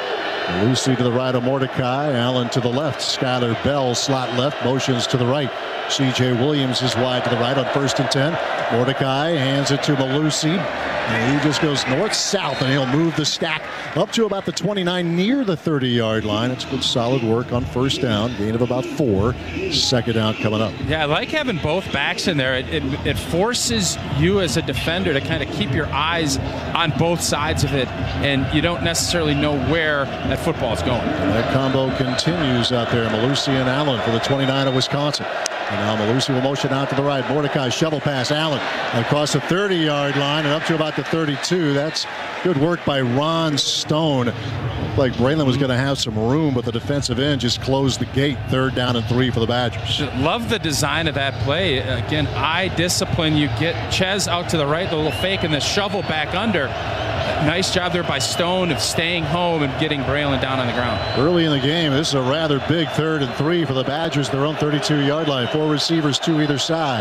F: Lucy to the right of Mordecai, Allen to the left. Skylar Bell slot left, motions to the right. C J Williams is wide to the right on first and ten. Mordecai hands it to Malusi, and he just goes north-south, and he'll move the stack up to about the twenty-nine, near the thirty-yard line. It's good solid work on first down, gain of about four. Second down coming up.
H: Yeah, I like having both backs in there. It, it, it forces you as a defender to kind of keep your eyes on both sides of it, and you don't necessarily know where that football is going.
F: And that combo continues out there. Malusi and Allen for the twenty-nine of Wisconsin. And now Malusi will motion out to the right. Mordecai shovel pass. Allen across the thirty-yard line and up to about the thirty-two. That's good work by Ron Stone. Looked like Braylon was going to have some room, but the defensive end just closed the gate. Third down and three for the Badgers.
H: Love the design of that play. Again, eye discipline. You get Ches out to the right, the little fake, and the shovel back under. Nice job there by Stone of staying home and getting Braylon down on the ground.
F: Early in the game, this is a rather big third and three for the Badgers, their own thirty-two-yard line. Four receivers, two either side.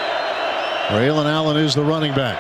F: Braylon Allen is the running back.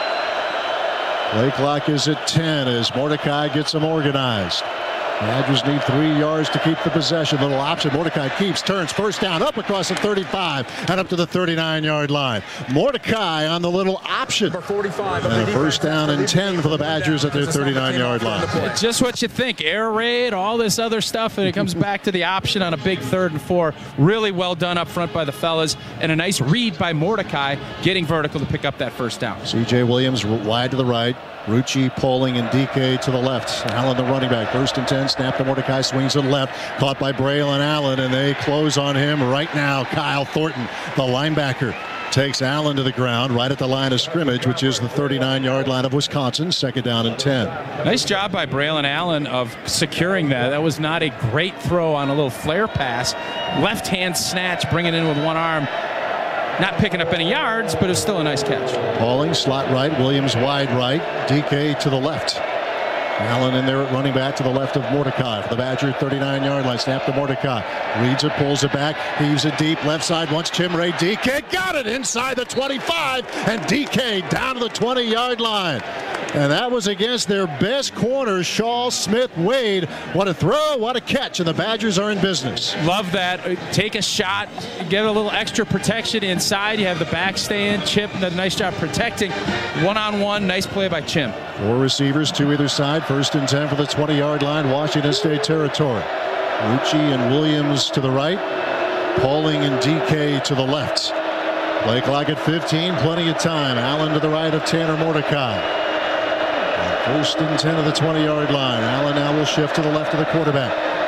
F: Play clock is at ten as Mordecai gets them organized. Badgers need three yards to keep the possession. Little option. Mordecai keeps, turns, first down, up across the thirty-five and up to the thirty-nine-yard line. Mordecai on the little option.
I: Number forty-five.
F: And a first down and ten for the Badgers at their thirty-nine-yard line.
H: Just what you think. Air raid, all this other stuff, and it comes back to the option on a big third and four. Really well done up front by the fellas, and a nice read by Mordecai, getting vertical to pick up that first down.
F: C J Williams wide to the right. Rucci, Poling, and D K to the left. Allen, the running back. First and ten. Snap to Mordecai. Swings to the left. Caught by Braylon Allen, and they close on him right now. Kyle Thornton, the linebacker, takes Allen to the ground right at the line of scrimmage, which is the thirty-nine-yard line of Wisconsin. Second down and ten.
H: Nice job by Braylon Allen of securing that. That was not a great throw on a little flare pass. Left-hand snatch, bringing it in with one arm. Not picking up any yards, but it's still a nice catch.
F: Pauling, slot right. Williams wide right. D K to the left. Allen in there at running back to the left of Mordecai. For the Badger thirty-nine-yard line. Snap to Mordecai. Reads it, pulls it back. Heaves it deep. Left side once Chimere. D K got it inside the twenty-five. And D K down to the twenty-yard line. And that was against their best corner, Shaw Smith Wade. What a throw, what a catch, and the Badgers are in business.
H: Love that. Take a shot, get a little extra protection inside. You have the back stay in. Chip did a nice job protecting. One-on-one, nice play by Chim.
F: Four receivers, two either side. First and ten for the twenty-yard line, Washington State territory. Rucci and Williams to the right. Pauling and D K to the left. Play clock at fifteen, plenty of time. Allen to the right of Tanner Mordecai. First and ten of the twenty-yard line. Allen now will shift to the left of the quarterback.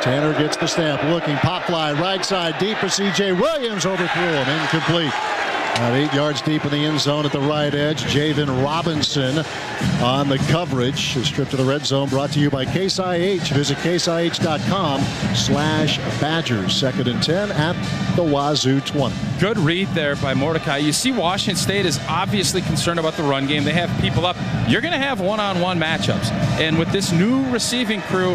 F: Tanner gets the snap, looking, pop fly, right side, deep for C J Williams, overthrew him, incomplete. About eight yards deep in the end zone at the right edge. Javen Robinson on the coverage. His trip to the red zone brought to you by Case I H. Visit case I H dot com slash Badgers. Second and ten at the Wazoo twenty.
H: Good read there by Mordecai. You see Washington State is obviously concerned about the run game. They have people up. You're going to have one-on-one matchups. And with this new receiving crew,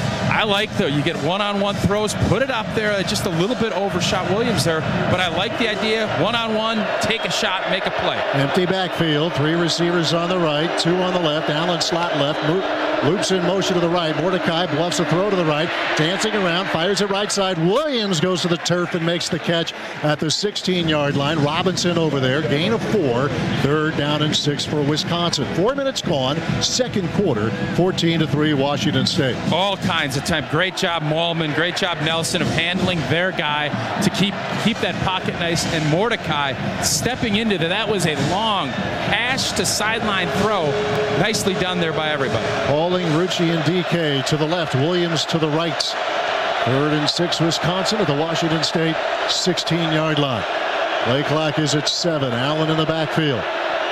H: I like the, you get one-on-one throws, put it up there, just a little bit overshot Williams there, but I like the idea, one-on-one, take a shot, make a play.
F: Empty backfield, three receivers on the right, two on the left, Allen slot left, loops in motion to the right, Mordecai bluffs a throw to the right, dancing around, fires it right side, Williams goes to the turf and makes the catch at the sixteen-yard line. Robinson over there, gain of four, third down and six for Wisconsin. Four minutes gone, second quarter, fourteen to three Washington State.
H: All kinds of time. Great job, Maulman. Great job, Nelson, of handling their guy to keep keep that pocket nice. And Mordecai stepping into that. That was a long hash to sideline throw. Nicely done there by everybody.
F: Pauling, Rucci, and D K to the left. Williams to the right. Third and six, Wisconsin at the Washington State sixteen-yard line. Play clock is at seven. Allen in the backfield.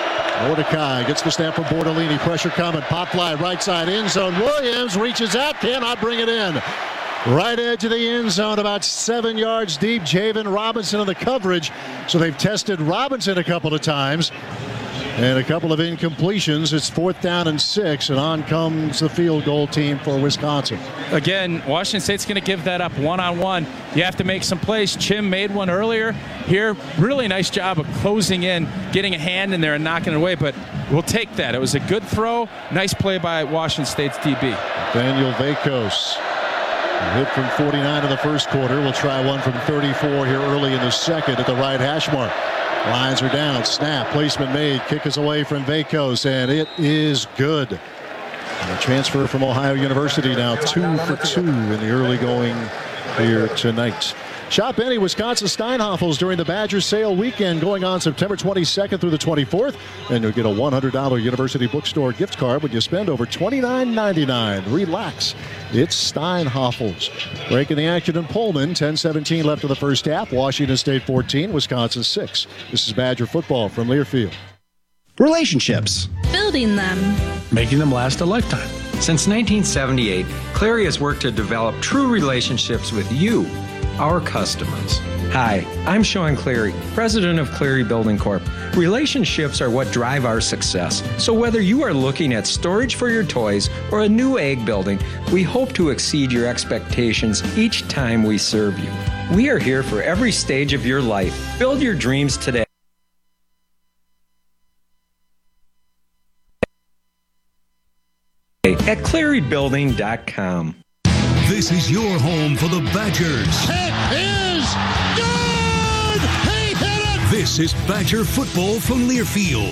F: Mordecai gets the snap from Bortolini. Pressure coming. Pop fly, right side end zone. Williams reaches out, cannot bring it in. Right edge of the end zone, about seven yards deep. Javen Robinson in the coverage. So they've tested Robinson a couple of times. And a couple of incompletions. It's fourth down and six, and on comes the field goal team for Wisconsin.
H: Again, Washington State's going to give that up one-on-one. You have to make some plays. Chim made one earlier. Here, really nice job of closing in, getting a hand in there and knocking it away, but we'll take that. It was a good throw. Nice play by Washington State's D B.
F: Daniel Vakos. Hit from forty-nine in the first quarter. We'll try one from thirty-four here early in the second at the right hash mark. Lines are down. Snap. Placement made. Kick is away from Vakos, and it is good. And a transfer from Ohio University now two for two in the early going here tonight. Shop any Wisconsin Steinhoffels during the Badger sale weekend going on September twenty-second through the twenty-fourth. And you'll get a one hundred dollars University Bookstore gift card when you spend over twenty-nine ninety-nine. Relax. It's Steinhoffels. Breaking the action in Pullman. ten seventeen left in the first half. Washington State fourteen, Wisconsin six. This is Badger football from Learfield.
R: Relationships.
C: Building them.
S: Making them last a lifetime.
D: Since nineteen seventy-eight, Clary has worked to develop true relationships with you, our customers. Hi, I'm Sean Cleary, president of Cleary Building Corp. Relationships are what drive our success. So whether you are looking at storage for your toys or a new egg building, we hope to exceed your expectations each time we serve you. We are here for every stage of your life. Build your dreams today. At Cleary Building dot com.
W: This is your home for the Badgers.
L: It is good! He hit it!
W: This is Badger football from Learfield.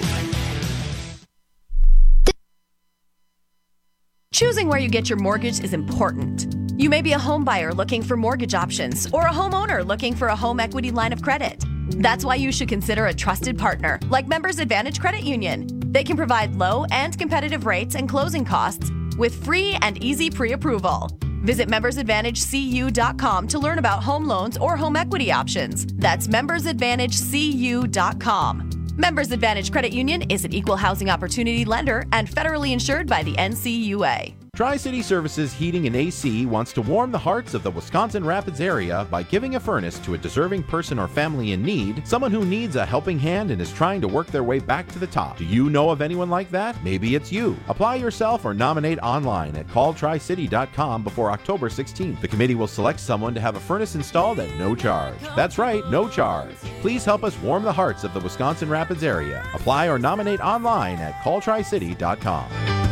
X: Choosing where you get your mortgage is important. You may be a home buyer looking for mortgage options or a homeowner looking for a home equity line of credit. That's why you should consider a trusted partner like Members Advantage Credit Union. They can provide low and competitive rates and closing costs with free and easy pre-approval. Visit members advantage c u dot com to learn about home loans or home equity options. That's members advantage c u dot com. Members Advantage Credit Union is an equal housing opportunity lender and federally insured by the N C U A.
E: Tri-City Services Heating and A C wants to warm the hearts of the Wisconsin Rapids area by giving a furnace to a deserving person or family in need, someone who needs a helping hand and is trying to work their way back to the top. Do you know of anyone like that? Maybe it's you. Apply yourself or nominate online at call tri city dot com before October sixteenth. The committee will select someone to have a furnace installed at no charge. That's right, no charge. Please help us warm the hearts of the Wisconsin Rapids area. Apply or nominate online at call tri city dot com.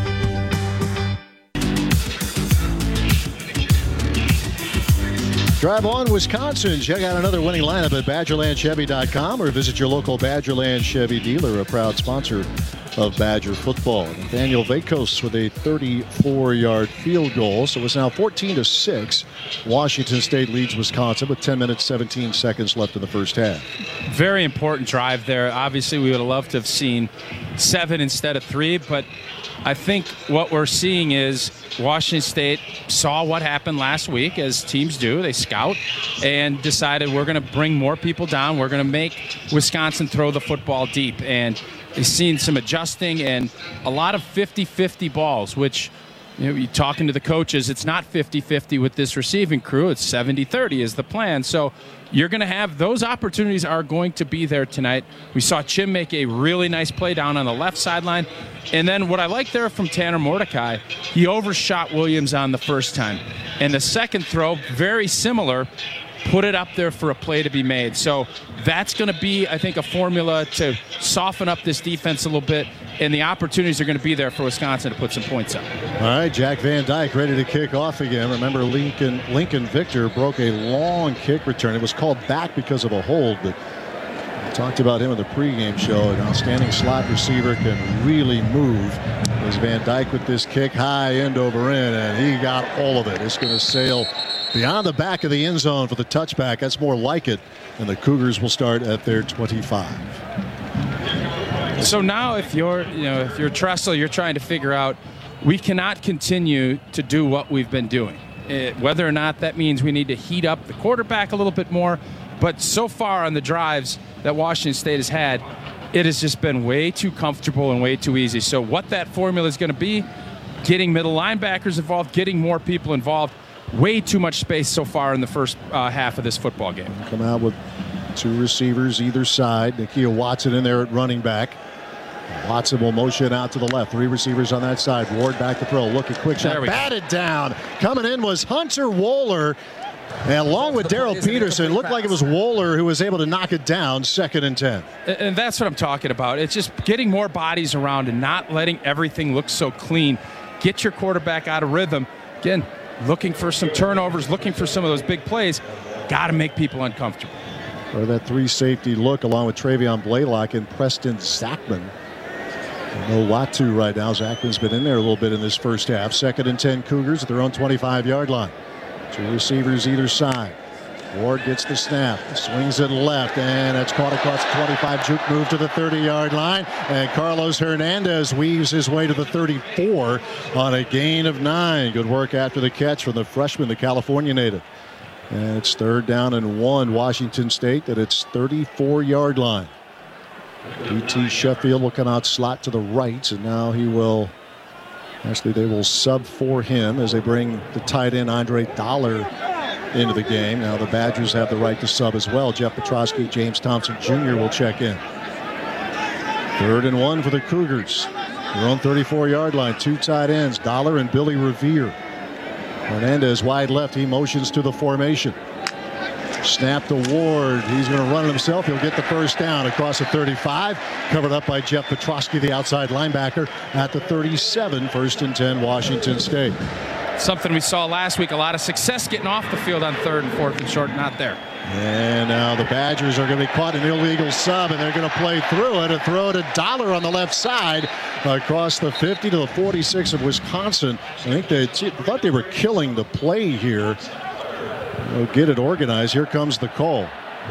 F: Drive on Wisconsin. Check out another winning lineup at badgerland chevy dot com or visit your local Badgerland Chevy dealer, a proud sponsor of Badger football. Nathaniel Vakos with a thirty-four-yard field goal. So it's now fourteen to six. Washington State leads Wisconsin with ten minutes, seventeen seconds left in the first half.
H: Very important drive there. Obviously, we would have loved to have seen seven instead of three, but I think what we're seeing is Washington State saw what happened last week, as teams do. They scout and decided we're going to bring more people down. We're going to make Wisconsin throw the football deep. And they've seen some adjusting and a lot of fifty-fifty balls, which, you know, you're talking to the coaches, it's not fifty-fifty with this receiving crew. It's seventy thirty is the plan. So you're going to have those opportunities are going to be there tonight. We saw Chim make a really nice play down on the left sideline. And then what I like there from Tanner Mordecai, he overshot Williams on the first time. And the second throw, very similar, put it up there for a play to be made. So that's going to be, I think, a formula to soften up this defense a little bit, and the opportunities are going to be there for Wisconsin to put some points up.
F: All right, Jack Van Dyke ready to kick off again. Remember, Lincoln Lincoln Victor broke a long kick return. It was called back because of a hold, but we talked about him in the pregame show. An outstanding slot receiver, can really move. As Van Dyke with this kick high end over end, and he got all of it. It's going to sail beyond the back of the end zone for the touchback. That's more like it. And the Cougars will start at their twenty-five.
H: So now if you're, you know, if you're Tressel, you're trying to figure out, we cannot continue to do what we've been doing. It, whether or not that means we need to heat up the quarterback a little bit more. But so far on the drives that Washington State has had, it has just been way too comfortable and way too easy. So what that formula is going to be, getting middle linebackers involved, getting more people involved. Way too much space so far in the first uh, half of this football game.
F: Come out with two receivers either side. Nakia Watson in there at running back. Watson will motion out to the left. Three receivers on that side. Ward back to throw. Looking quick shot. Batted down. Coming in was Hunter Wohler. And along with Daryl Peterson, looked like it was Wohler who was able to knock it down. Second and ten.
H: And that's what I'm talking about. It's just getting more bodies around and not letting everything look so clean. Get your quarterback out of rhythm. Again, looking for some turnovers, looking for some of those big plays. Got to make people uncomfortable.
F: Or that three safety look along with Travion Blaylock and Preston Zachman. No Latu right now. Zachman's been in there a little bit in this first half. Second and ten Cougars at their own twenty-five yard line. Two receivers either side. Ward gets the snap, swings it left, and it's caught across the twenty-five. Juke move to the thirty yard line, and Carlos Hernandez weaves his way to the thirty-four on a gain of nine. Good work after the catch from the freshman, the California native. And it's third down and one, Washington State at its thirty-four yard line. D T Sheffield will come out slot to the right, and now he will, actually they will sub for him as they bring the tight end Andre Dollar into the game. Now the Badgers have the right to sub as well. Jeff Petrosky, James Thompson Junior will check in. Third and one for the Cougars. Their own thirty-four yard line. Two tight ends, Dollar and Billy Revere. Hernandez wide left. He motions to the formation. Snap to Ward. He's going to run it himself. He'll get the first down across the thirty-five. Covered up by Jeff Petrosky, the outside linebacker, at the thirty-seven. First and ten, Washington State.
H: Something we saw last week, a lot of success getting off the field on third and fourth and short, not there.
F: And now the Badgers are going to be caught in illegal sub, and they're going to play through it. A throw to Dollar on the left side across the fifty to the forty-six of Wisconsin. I think they thought they were killing the play here. They'll get it organized. Here comes the call.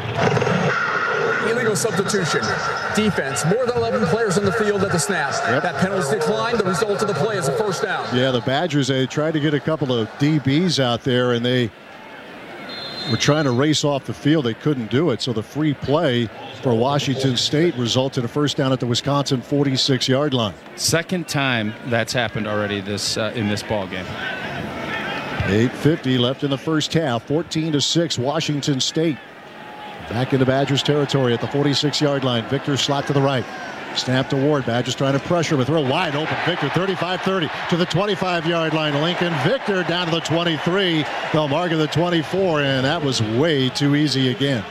I: Illegal substitution. Defense. More than eleven players on the field at the snap. Yep. That penalty declined. The result of the play is a first down.
F: Yeah, the Badgers, they tried to get a couple of D Bs out there, and they were trying to race off the field. They couldn't do it. So the free play for Washington State resulted in a first down at the Wisconsin forty-six yard line.
H: Second time that's happened already this uh, in this ball game.
F: eight fifty left in the first half. fourteen to six, Washington State. Back into Badgers territory at the forty-six yard line. Victor slot to the right. Snap to Ward. Badgers trying to pressure him. A throw wide open. Victor thirty-five thirty to the twenty-five yard line. Lincoln Victor down to the twenty-three. They'll mark at the twenty-four, and that was way too easy again.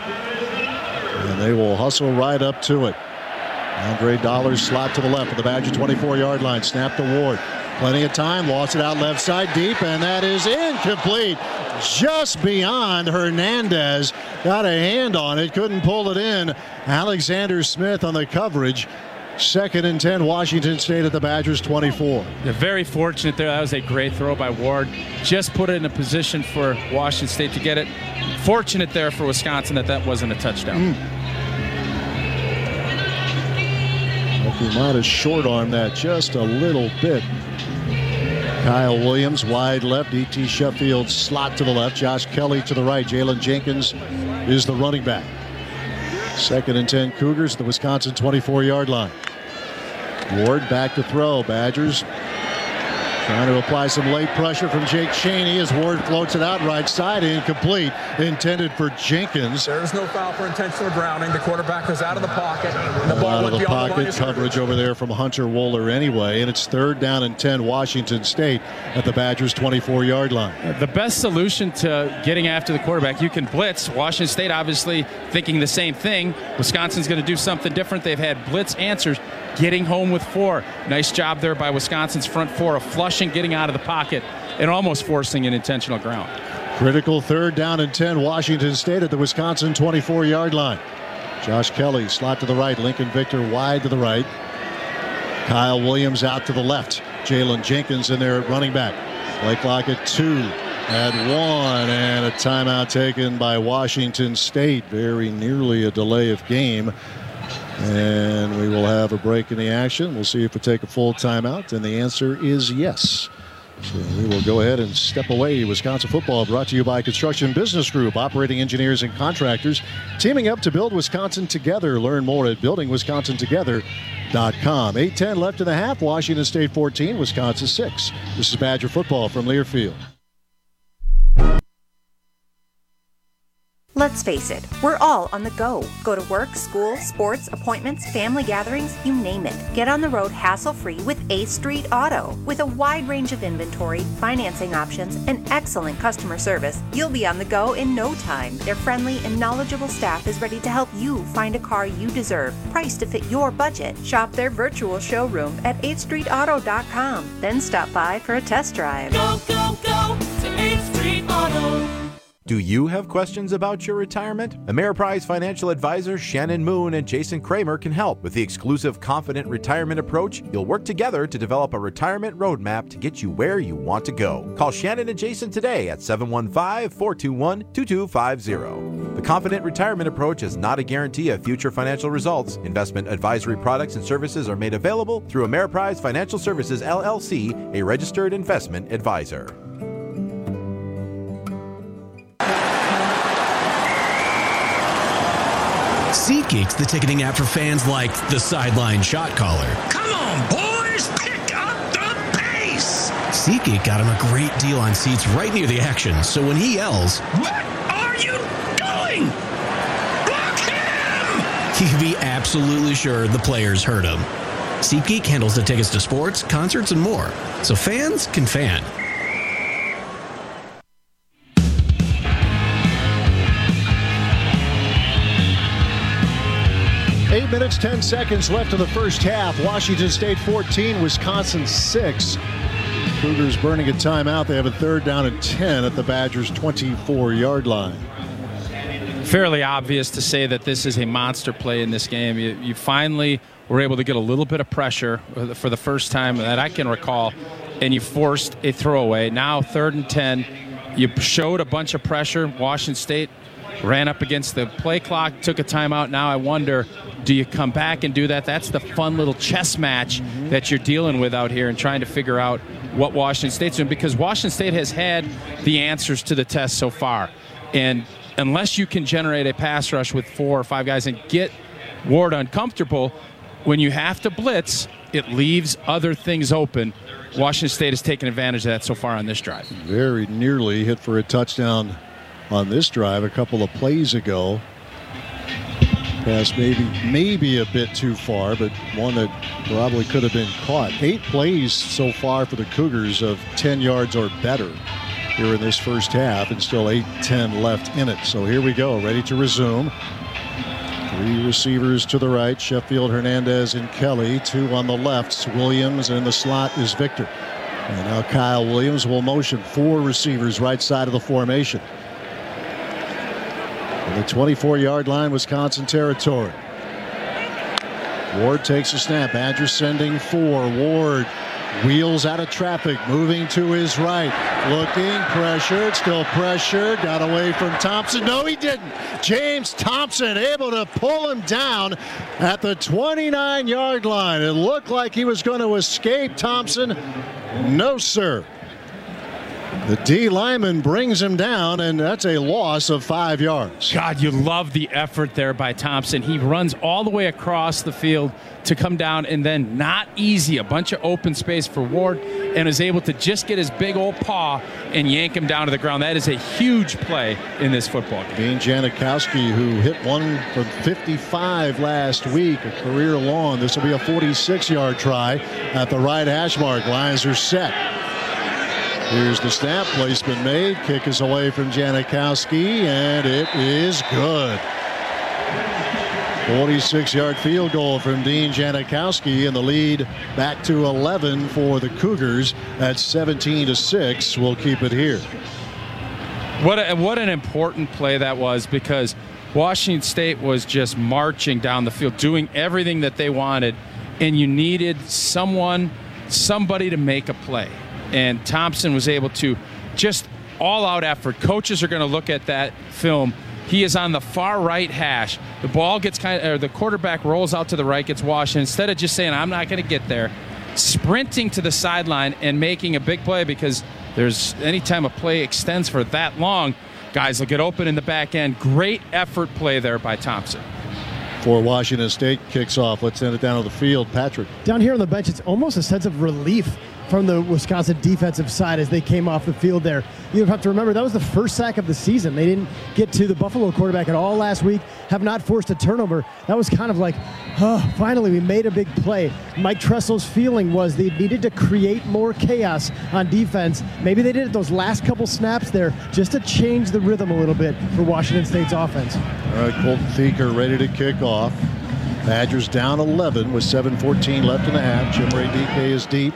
F: And they will hustle right up to it. Andre Dollar slot to the left of the Badger twenty-four yard line. Snap to Ward. Plenty of time. Lost it out left side deep, and that is incomplete. Just beyond Hernandez. Got a hand on it. Couldn't pull it in. Alexander Smith on the coverage. Second and ten, Washington State at the Badgers twenty-four.
H: They're very fortunate there. That was a great throw by Ward. Just put it in a position for Washington State to get it. Fortunate there for Wisconsin that that wasn't a touchdown.
F: Mm. He might have short-armed that just a little bit. Kyle Williams wide left. E T Sheffield slot to the left. Josh Kelly to the right. Jalen Jenkins is the running back. Second and ten Cougars at the Wisconsin twenty-four-yard line. Ward back to throw. Badgers trying to apply some late pressure from Jake Chaney as Ward floats it out right side. Incomplete. Intended for Jenkins.
I: There's no foul for intentional grounding. The quarterback was out of the pocket. The ball
F: out of
I: went
F: the
I: beyond
F: pocket.
I: the
F: Coverage over there from Hunter Wohler anyway. And it's third down and ten Washington State at the Badgers twenty-four-yard line.
H: The best solution to getting after the quarterback, you can blitz. Washington State obviously thinking the same thing. Wisconsin's going to do something different. They've had blitz answers. Getting home with four. Nice job there by Wisconsin's front four of flushing, getting out of the pocket, and almost forcing an intentional ground.
F: Critical third down and ten Washington State at the Wisconsin twenty-four-yard line. Josh Kelly slot to the right. Lincoln Victor wide to the right. Kyle Williams out to the left. Jalen Jenkins in there at running back. Play clock at two. At one, and a timeout taken by Washington State. Very nearly a delay of game. And we will have a break in the action. We'll see if we take a full timeout, and the answer is yes. So we will go ahead and step away. Wisconsin football brought to you by Construction Business Group, operating engineers and contractors, teaming up to build Wisconsin together. Learn more at building wisconsin together dot com. eight ten left in the half. Washington State fourteen, Wisconsin six. This is Badger football from Learfield.
T: Let's face it, we're all on the go. Go to work, school, sports, appointments, family gatherings, you name it. Get on the road hassle-free with eighth Street Auto. With a wide range of inventory, financing options, and excellent customer service, you'll be on the go in no time. Their friendly and knowledgeable staff is ready to help you find a car you deserve, priced to fit your budget. Shop their virtual showroom at eighth street auto dot com. Then stop by for a test drive.
U: Go, go, go to eighth Street Auto.
E: Do you have questions about your retirement? Ameriprise financial advisors Shannon Moon and Jason Kramer can help. With the exclusive Confident Retirement Approach, you'll work together to develop a retirement roadmap to get you where you want to go. Call Shannon and Jason today at seven one five, four two one, two two five zero. The Confident Retirement Approach is not a guarantee of future financial results. Investment advisory products and services are made available through Ameriprise Financial Services, L L C, a registered investment advisor.
C: SeatGeek's the ticketing app for fans like the sideline shot caller.
L: Come on, boys, pick up the pace!
C: SeatGeek got him a great deal on seats right near the action, so when he yells,
L: "What are you doing? Block him!"
C: he can be absolutely sure the players heard him. SeatGeek handles the tickets to sports, concerts, and more, so fans can fan.
F: Eight minutes, ten seconds left of the first half. Washington State fourteen, Wisconsin six. Cougars burning a timeout. They have a third down and ten at the Badgers' twenty-four-yard line.
H: Fairly obvious to say that this is a monster play in this game. You, you finally were able to get a little bit of pressure for the first time that I can recall, and you forced a throwaway. Now third and ten. You showed a bunch of pressure. Washington State ran up against the play clock, took a timeout. Now I wonder, do you come back and do that? That's the fun little chess match mm-hmm. that you're dealing with out here and trying to figure out what Washington State's doing, because Washington State has had the answers to the test so far. And unless you can generate a pass rush with four or five guys and get Ward uncomfortable, when you have to blitz, it leaves other things open. Washington State has taken advantage of that so far on this drive.
F: Very nearly hit for a touchdown on this drive a couple of plays ago. Pass maybe maybe a bit too far, but one that probably could have been caught. Eight plays so far for the Cougars of ten yards or better here in this first half, and still eight ten left in it. So here we go, ready to resume. Three receivers to the right, Sheffield, Hernandez, and Kelly. Two on the left, Williams, and in the slot is Victor. And now Kyle Williams will motion. Four receivers right side of the formation. On the twenty-four-yard line, Wisconsin territory. Ward takes a snap. Badgers sending four. Ward Wheels out of traffic, moving to his right. Looking, pressured, still pressured. Got away from Thompson. No, he didn't. James Thompson able to pull him down at the twenty-nine-yard line. It looked like he was going to escape Thompson. No, sir. The D lineman brings him down, and that's a loss of five yards.
H: God, you love the effort there by Thompson. He runs all the way across the field to come down, and then not easy, a bunch of open space for Ward, and is able to just get his big old paw and yank him down to the ground. That is a huge play in this football game.
F: Dean Janikowski, who hit one from fifty-five last week, a career long. This will be a forty-six-yard try at the right hash mark. Lines are set. Here's the snap, placement made, kick is away from Janikowski, and it is good. forty-six-yard field goal from Dean Janikowski, and the lead back to eleven for the Cougars at seventeen to six. We'll keep it here.
H: What a, what an important play that was, because Washington State was just marching down the field, doing everything that they wanted, and you needed someone, somebody to make a play. And Thompson was able to just all-out effort. Coaches are going to look at that film. He is on the far right hash. The ball gets kind of, or the quarterback rolls out to the right, gets washed. And instead of just saying, I'm not going to get there, sprinting to the sideline and making a big play, because there's anytime a play extends for that long, guys will get open in the back end. Great effort play there by Thompson.
F: For Washington State kicks off. Let's send it down to the field. Patrick.
G: Down here on the bench, it's almost a sense of relief from the Wisconsin defensive side as they came off the field there. You have to remember, that was the first sack of the season. They didn't get to the Buffalo quarterback at all last week, have not forced a turnover. That was kind of like, oh, finally we made a big play. Mike Tressel's feeling was they needed to create more chaos on defense. Maybe they did it those last couple snaps there just to change the rhythm a little bit for Washington State's offense.
F: All right, Colton Thieker ready to kick off. Badgers down eleven with seven fourteen left in the half. Jim Ray D K is deep.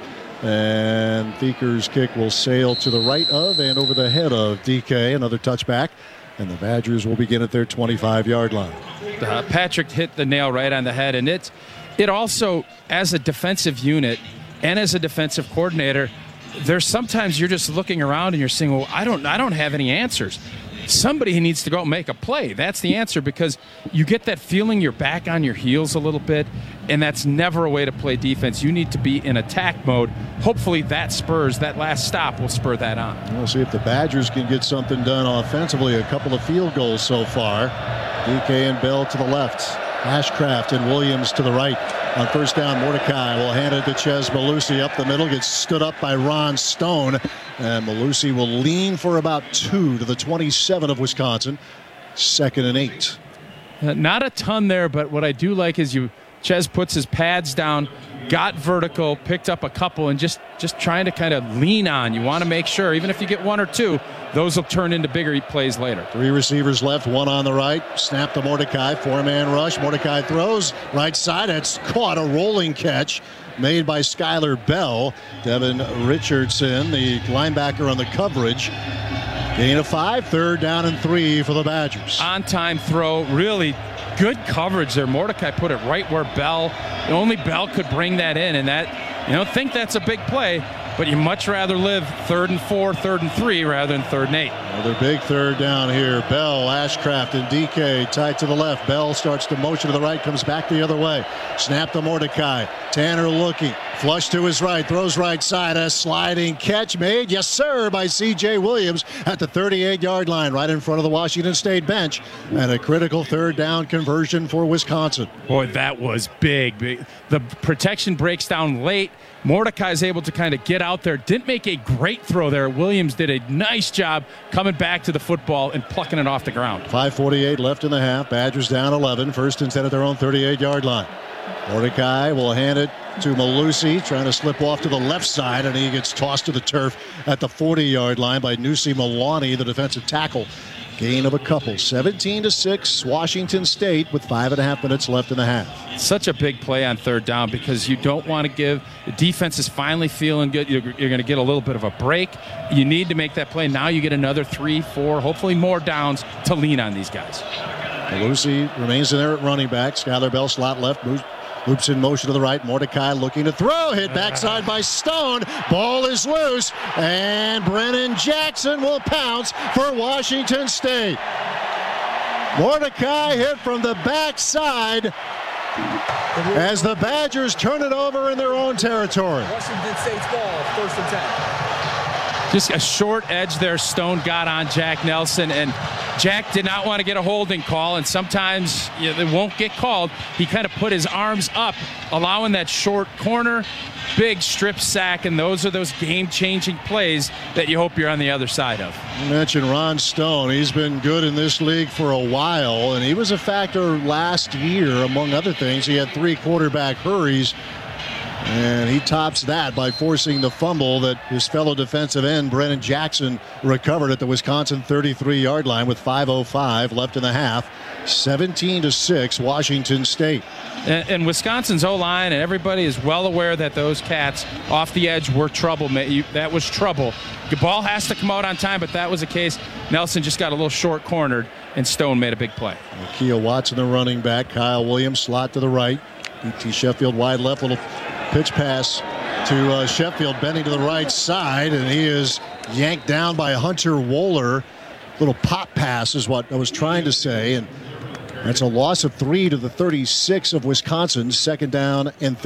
F: And Thieker's kick will sail to the right of and over the head of D K. Another touchback. And the Badgers will begin at their twenty-five-yard line.
H: Uh, Patrick hit the nail right on the head. And it's, it also, as a defensive unit and as a defensive coordinator, there's sometimes you're just looking around and you're saying, well, I don't, I don't have any answers. Somebody needs to go and make a play. That's the answer, because you get that feeling you're back on your heels a little bit, and that's never a way to play defense. You need to be in attack mode. Hopefully that spurs, that last stop will spur that on.
F: We'll see if the Badgers can get something done offensively. A couple of field goals so far. D K and Bell to the left. Ashcraft and Williams to the right. On first down, Mordecai will hand it to Ches Malusi up the middle. Gets stood up by Ron Stone. And Malusi will lean for about two to the twenty-seven of Wisconsin. Second and eight.
H: Uh, not a ton there, but what I do like is you Ches puts his pads down, got vertical, picked up a couple, and just, just trying to kind of lean on. You want to make sure, even if you get one or two, those will turn into bigger plays later.
F: Three receivers left, one on the right. Snap to Mordecai, four-man rush. Mordecai throws, right side. It's caught, a rolling catch made by Skylar Bell. Devin Richardson, the linebacker on the coverage. Gain of five, third down and three for the Badgers.
H: On-time throw, really good coverage there. Mordecai put it right where Bell, only Bell could bring that in, and that, you don't think that's a big play, but you much rather live third and four, third and three, rather than third and eight.
F: Another big third down here. Bell, Ashcraft, and D K tight to the left. Bell starts to motion to the right, comes back the other way. Snap to Mordecai. Tanner looking. Flush to his right, throws right side. A sliding catch made, yes sir, by C J Williams at the thirty-eight-yard line, right in front of the Washington State bench. And a critical third down conversion for Wisconsin.
H: Boy, that was big. big. The protection breaks down late. Mordecai's able to kind of get out there. Didn't make a great throw there. Williams did a nice job coming back to the football and plucking it off the ground.
F: five forty-eight left in the half. Badgers down eleven. First and ten at their own thirty-eight-yard line. Mordecai will hand it to Malusi, trying to slip off to the left side, and he gets tossed to the turf at the forty-yard line by Nusi Malani, the defensive tackle. Gain of a couple. seventeen to six, Washington State with five and a half minutes left in the half.
H: Such a big play on third down, because you don't want to give, the defense is finally feeling good. You're, you're going to get a little bit of a break. You need to make that play. Now you get another three, four, hopefully more downs to lean on these guys.
F: Malusi remains in there at running back. Skylar Bell slot left, moves, Loops in motion to the right. Mordecai looking to throw. Hit backside by Stone. Ball is loose. And Brennan Jackson will pounce for Washington State. Mordecai hit from the backside as the Badgers turn it over in their own territory.
I: Washington State's ball, first and ten.
H: Just a short edge there Stone got on Jack Nelson, and Jack did not want to get a holding call, and sometimes you know, they won't get called. He kind of put his arms up, allowing that short corner, big strip sack, and those are those game-changing plays that you hope you're on the other side of.
F: You mentioned Ron Stone. He's been good in this league for a while, and he was a factor last year, among other things. He had three quarterback hurries, and he tops that by forcing the fumble that his fellow defensive end, Brennan Jackson, recovered at the Wisconsin thirty-three-yard line with five oh five left in the half. seventeen to six, Washington State.
H: And, and Wisconsin's O-line and everybody is well aware that those Cats off the edge were trouble. That was trouble. The ball has to come out on time, but that was the case. Nelson just got a little short-cornered, and Stone made a big play.
F: Nakia Watson, the running back. Kyle Williams, slot to the right. E T Sheffield wide left, little pitch pass to uh, Sheffield, bending to the right side, and he is yanked down by Hunter Wohler. Little pop pass is what I was trying to say, and that's a loss of three to the thirty-six of Wisconsin. Second down and